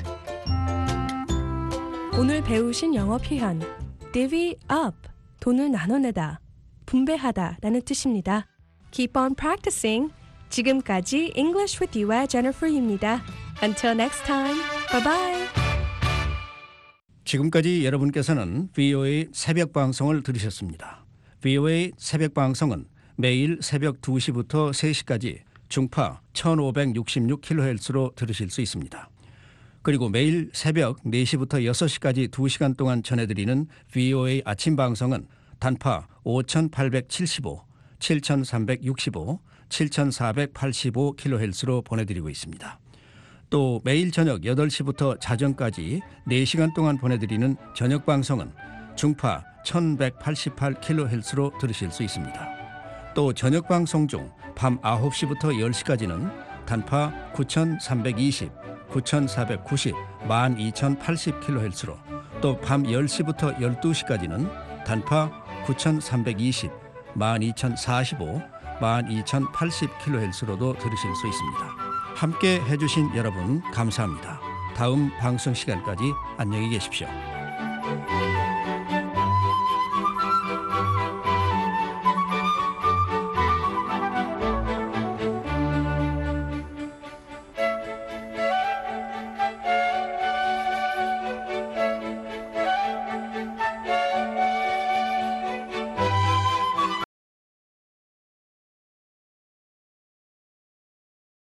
오늘 배우신 영어 표현 divvy up, 돈을 나눠내다, 분배하다 라는 뜻입니다. Keep on practicing. 지금까지 English with You와 Jennifer입니다. Until next time, bye-bye. 지금까지 여러분께서는 브이오에이 새벽 방송을 들으셨습니다. 브이오에이 새벽 방송은 매일 새벽 두 시부터 세 시까지 중파 천오백육십육 킬로헤르츠로 들으실 수 있습니다. 그리고 매일 새벽 네 시부터 여섯 시까지 두 시간 동안 전해드리는 브이오에이 아침 방송은 단파 오천팔백칠십오, 칠천삼백육십오, 칠천사백팔십오 킬로헤르츠로 보내드리고 있습니다. 또 매일 저녁 여덟 시부터 자정까지 네 시간 동안 보내드리는 저녁 방송은 중파 천백팔십팔 킬로헤르츠로 들으실 수 있습니다. 또 저녁 방송 중 밤 아홉 시부터 열 시까지는 단파 구천삼백이십, 구천사백구십, 만 이천팔십 킬로헤르츠로 또 밤 열 시부터 열두 시까지는 단파 구천삼백이십, 만 이천사십오, 만 이천팔십 킬로헤르츠로도 들으실 수 있습니다. 함께 해주신 여러분 감사합니다. 다음 방송 시간까지 안녕히 계십시오.